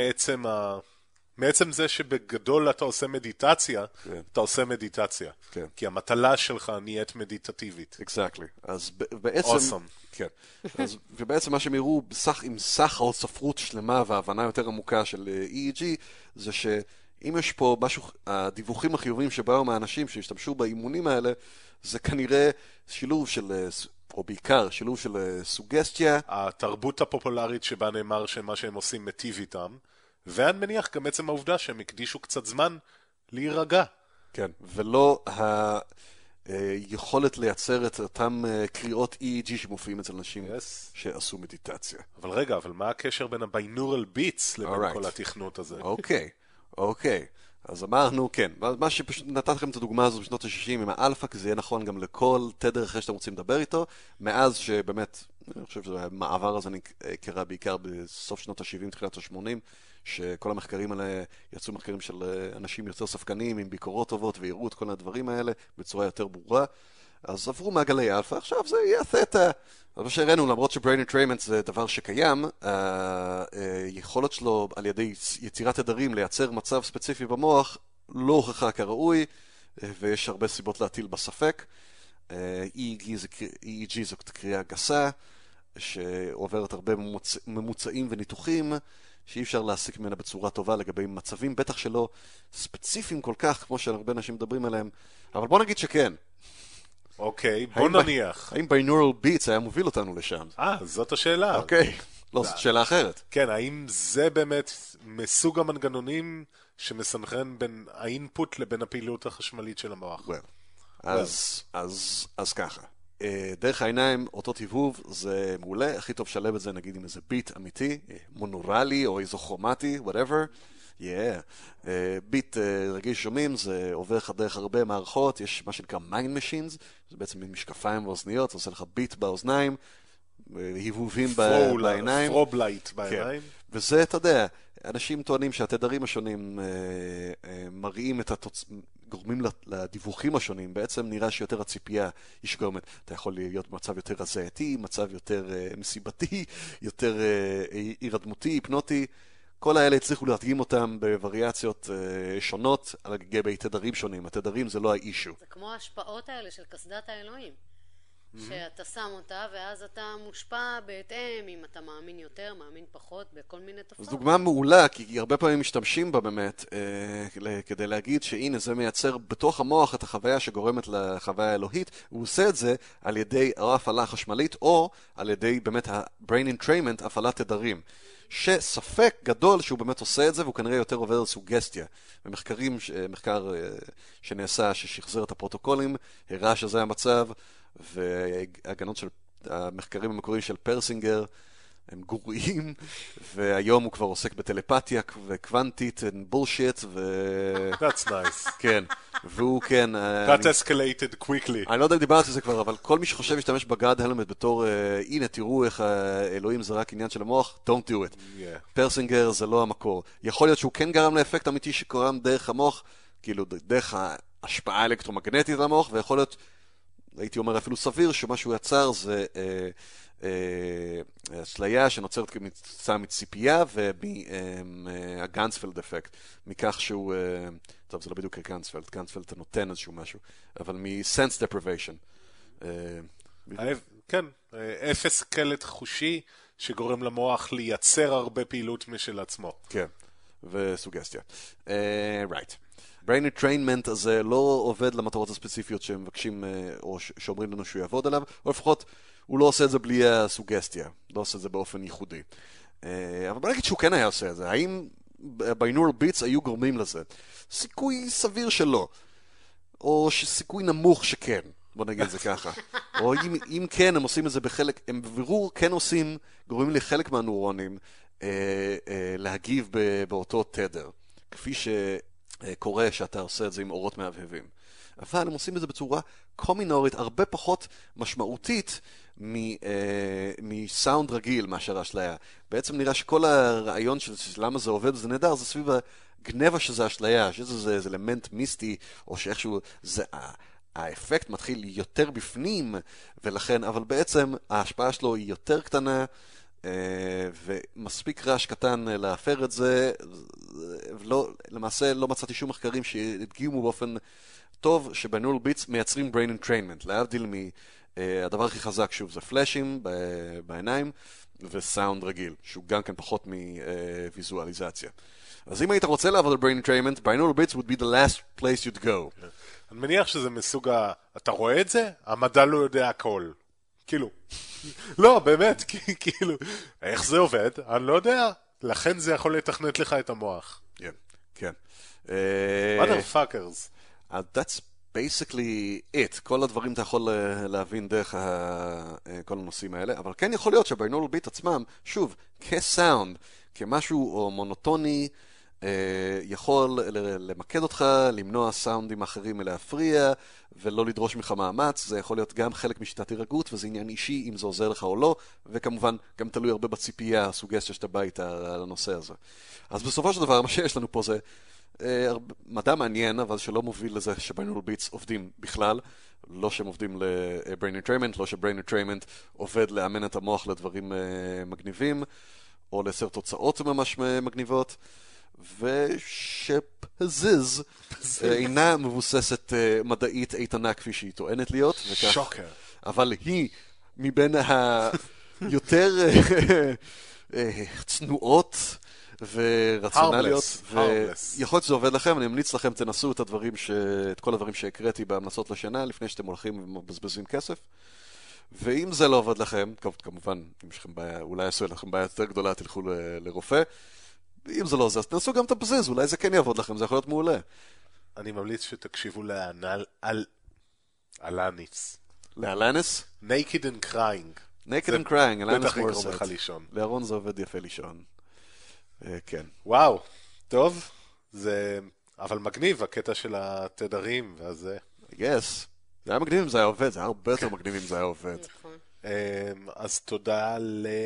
[SPEAKER 1] מעצם זה שבגדול אתה עושה מדיטציה, אתה עושה מדיטציה.
[SPEAKER 2] כן.
[SPEAKER 1] כי המטלה שלך נהיית מדיטטיבית.
[SPEAKER 2] Exactly. אז בעצם...
[SPEAKER 1] Awesome.
[SPEAKER 2] כן. ובעצם מה שהם הראו עם סך או ספרות שלמה והבנה יותר עמוקה של EEG, זה שאם יש פה משהו, הדיווחים החיוביים שבאו מהאנשים שהשתמשו באימונים האלה, זה כנראה שילוב של, או בעיקר שילוב של סוגסטיה.
[SPEAKER 1] התרבות הפופולרית שבה נאמר שמה שהם עושים מטיב איתם, ואני מניח גם עצם העובדה שהם הקדישו קצת זמן להירגע.
[SPEAKER 2] כן, ולא היכולת לייצר את אותם קריאות EEG שמופיעים אצל אנשים שעשו מדיטציה.
[SPEAKER 1] אבל רגע, מה הקשר בין הביינורל ביטס לבין כל התכנות הזה?
[SPEAKER 2] אוקיי. אז אמרנו, כן, מה שפשוט נתת לכם את הדוגמה הזו בשנות ה-60 עם האלפא, כי זה יהיה נכון גם לכל תדר אחרי שאתם רוצים לדבר איתו, מאז שבאמת, אני חושב שהמעבר הזה קרה בעיקר בסוף שנות ה-70, תחילת ה-80, שכל המחקרים האלה יצאו מחקרים של אנשים יותר ספקנים, עם ביקורות טובות, ויראו את כל הדברים האלה בצורה יותר ברורה. אז עברו מעגלי אלפא, עכשיו זה יהיה תטא. אז מה שהראינו, למרות שבריין אנטריימנט זה דבר שקיים, היכולת שלו על ידי יצירת תדרים לייצר מצב ספציפי במוח לא הוכחה כראוי, ויש הרבה סיבות להטיל בספק. EEG זאת קריאה גסה, שעוברת הרבה ממוצעים וניתוחים, שאי אפשר להסיק ממנה בצורה טובה לגבי מצבים, בטח שלא ספציפיים כל כך, כמו שהרבה אנשים מדברים עליהם. אבל בוא נגיד שכן.
[SPEAKER 1] אוקיי, בוא נניח.
[SPEAKER 2] האם ביינורל ביטס היה מוביל אותנו לשם?
[SPEAKER 1] זאת השאלה.
[SPEAKER 2] אוקיי, לא, זאת שאלה אחרת.
[SPEAKER 1] כן, האם זה באמת מסוג המנגנונים שמסנכרן בין האינפוט לבין הפעילות החשמלית של המוח?
[SPEAKER 2] אז ככה. דרך העיניים, אותו טיבוב, זה מעולה, הכי טוב שלב את זה נגיד עם איזה ביט אמיתי, מונורלי או איזוכרומטי, whatever. ביט רגיש שומעים, זה עובר לך דרך הרבה מערכות, יש מה שנקרא mind machines, זה בעצם משקפיים ואוזניות, זה עושה לך ביט באוזניים, היבובים בעיניים.
[SPEAKER 1] פרובלייט בעיניים.
[SPEAKER 2] וזה, אתה יודע, אנשים טוענים שהתדרים השונים מראים גורמים לדיווחים השונים, בעצם נראה שיותר הציפייה יש גורמת, אתה יכול להיות במצב יותר רזייתי, מצב יותר מסיבתי, יותר הירדמותי, היפנוטי, כל האלה הצליחו להדגים אותם בווריאציות שונות על גבי תדרים שונים, התדרים זה לא האישו.
[SPEAKER 3] זה כמו ההשפעות האלה של קסדת האלוהים. שאתה שם אותה, ואז אתה מושפע בהתאם, אם אתה מאמין יותר, מאמין פחות, בכל מיני
[SPEAKER 2] זו
[SPEAKER 3] תופעות.
[SPEAKER 2] דוגמה מעולה, כי הרבה פעמים משתמשים בה באמת, כדי להגיד שהנה זה מייצר בתוך המוח את החוויה שגורמת לחוויה האלוהית, הוא עושה את זה על ידי או הפעלה חשמלית, או על ידי באמת ה-brain entrainment, הפעלת תדרים. שספק גדול שהוא באמת עושה את זה, והוא כנראה יותר עובר סוגסטיה. מחקר שנעשה ששחזר את הפרוטוקולים, הראה שזה המצב, והגנות של המחקרים המקוריים של פרסינגר הם גרועים, והיום הוא כבר עוסק בטלפתיה וקוונטית and bullshit,
[SPEAKER 1] That's nice.
[SPEAKER 2] כן, והוא כן...
[SPEAKER 1] That escalated quickly.
[SPEAKER 2] אני לא יודע אם דיברתי על זה כבר, אבל כל מי שחושב להשתמש בגאד הלמט בתור, הנה תראו איך האלוהים זה רק עניין של המוח, don't do it.
[SPEAKER 1] Yeah.
[SPEAKER 2] פרסינגר זה לא המקור. יכול להיות שהוא כן גרם לאפקט אמיתי שקורם דרך המוח, כאילו דרך ההשפעה האלקטרומגנטית על המוח, ויכול להיות, הייתי אומר אפילו סביר, שמה שהוא יצר זה אשליה שנוצרת כמצאה מציפייה ומהגנספלד אפקט, מכך שהוא, טוב זה לא בדיוק גנספלד, גנספלד אתה נותן איזשהו משהו, אבל מ-sense deprivation.
[SPEAKER 1] כן, אפס קלט חושי שגורם למוח לייצר הרבה פעילות משל עצמו.
[SPEAKER 2] כן, וסוגסטיה. right. brain entrainment הזה לא עובד למטרות הספציפיות שמבקשים, או שאומרים לנו שהוא יעבוד עליו, או לפחות הוא לא עושה את זה בלי הסוגסטיה, לא עושה את זה באופן ייחודי. אבל בוא נגיד שהוא כן היה עושה את זה. האם binaural beats היו גורמים לזה? סיכוי סביר שלא. או סיכוי נמוך שכן, בוא נגיד את זה ככה. או אם כן, הם עושים את זה בחלק, הם בבירור כן עושים, גורמים לחלק מהנוירונים להגיב באותו תדר. כפי שקורה שאתה עושה את זה עם אורות מהבהבים. אבל הם עושים את זה בצורה קומינורית, הרבה פחות משמעותית מסאונד רגיל מאשר האשליה. בעצם נראה שכל הרעיון של למה זה עובד וזה נהדר, זה סביב הגנבה שזה אשליה, שזה אלמנט מיסטי, או שאיכשהו זה... האפקט מתחיל יותר בפנים, ולכן, אבל בעצם ההשפעה שלו היא יותר קטנה, ומספיק רעש קטן להפר את זה, למעשה לא מצאתי שום מחקרים שהדגימו באופן טוב שבינורל ביטס מייצרים brain entrainment, להבדיל מהדבר הכי חזק שוב זה פלאשים בעיניים, וסאונד רגיל, שהוא גם כן פחות מוויזואליזציה. אז אם היית רוצה לעבוד על brain entrainment, binaural beats would be the last place you'd go.
[SPEAKER 1] אני מניח שזה מסוג אתה רואה את זה? המדע לא יודע הכל. כאילו. לא, באמת, כאילו. איך זה עובד? אני לא יודע. לכן זה יכול לתכנת לך את המוח.
[SPEAKER 2] כן.
[SPEAKER 1] motherfuckers.
[SPEAKER 2] That's basically it. כל הדברים אתה יכול להבין דרך כל הנושאים האלה, אבל כן יכול להיות שהבינורל ביט עצמם, שוב, כסאונד, כמשהו מונוטוני, יכול למקד אותך, למנוע סאונדים אחרים מלהפריע, ולא לדרוש ממך מאמץ. זה יכול להיות גם חלק משיטת הירגעות, וזה עניין אישי אם זה עוזר לך או לא, וכמובן גם תלוי הרבה בציפייה, הסוגסטיה שאתה בא איתה על הנושא הזה. אז בסופו של דבר, מה שיש לנו פה זה מדע מעניין, אבל שלא מוביל לזה שבינורל ביטס עובדים בכלל, לא שהם עובדים ל-brain entrainment, לא ש-brain entrainment עובד לאמן את המוח לדברים מגניבים, או לייצר תוצאות ממש מגניבות, ושפזיז אינה מבוססת מדעית איתנה כפי שהיא טוענת להיות,
[SPEAKER 1] שוקר.
[SPEAKER 2] אבל היא מבין היותר צנועות ורציונליות, ויכול להיות שזה עובד לכם. אני ממליץ לכם, תנסו את כל הדברים שהקראתי בהמלצות לשנה לפני שאתם הולכים ומבזבזים כסף. ואם זה לא עובד לכם, כמובן, אם יש לכם בעיה, אולי יעשו לכם בעיה יותר גדולה, תלכו לרופא. אם זה לא עוזר, אז תנסו גם את הבזז, אולי זה כן יעבוד לכם, זה יכול להיות מעולה.
[SPEAKER 1] אני ממליץ שתקשיבו לאלניס.
[SPEAKER 2] לאלניס?
[SPEAKER 1] Naked and Crying.
[SPEAKER 2] Naked and Crying, אלניס
[SPEAKER 1] בטח יגרום
[SPEAKER 2] מורסט.
[SPEAKER 1] לך לישון.
[SPEAKER 2] לארון זה עובד יפה לישון. כן.
[SPEAKER 1] וואו, טוב. זה... אבל מגניב, הקטע של התדרים והזה.
[SPEAKER 2] Yes. זה היה מגניב אם זה היה עובד, זה היה הרבה יותר מגניב אם זה היה עובד.
[SPEAKER 3] נכון.
[SPEAKER 1] אז תודה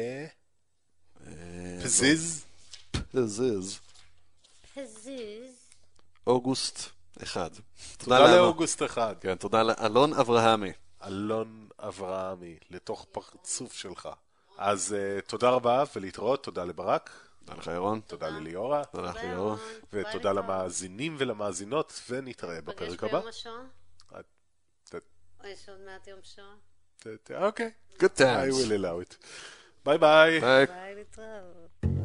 [SPEAKER 1] פזיז.
[SPEAKER 2] פזיז.
[SPEAKER 3] פזיז.
[SPEAKER 2] אוגוסט 1.
[SPEAKER 1] תודה לאוגוסט 1.
[SPEAKER 2] כן, תודה לאלון אברהמי.
[SPEAKER 1] אלון אברהמי, לתוך פרצוף שלך. אז תודה רבה ולהתראות, תודה לברק.
[SPEAKER 2] תודה לך ירון.
[SPEAKER 1] תודה לליאורה.
[SPEAKER 2] תודה לך ליאורה.
[SPEAKER 1] ותודה למאזינים ולמאזינות, ונתראה בפרק הבא.
[SPEAKER 3] ביום השואה? יש עוד מעט יום שואה?
[SPEAKER 1] אוקיי.
[SPEAKER 2] Good
[SPEAKER 1] I
[SPEAKER 2] times.
[SPEAKER 1] will allow it. ביי ביי.
[SPEAKER 2] ביי.
[SPEAKER 3] ביי, להתראות.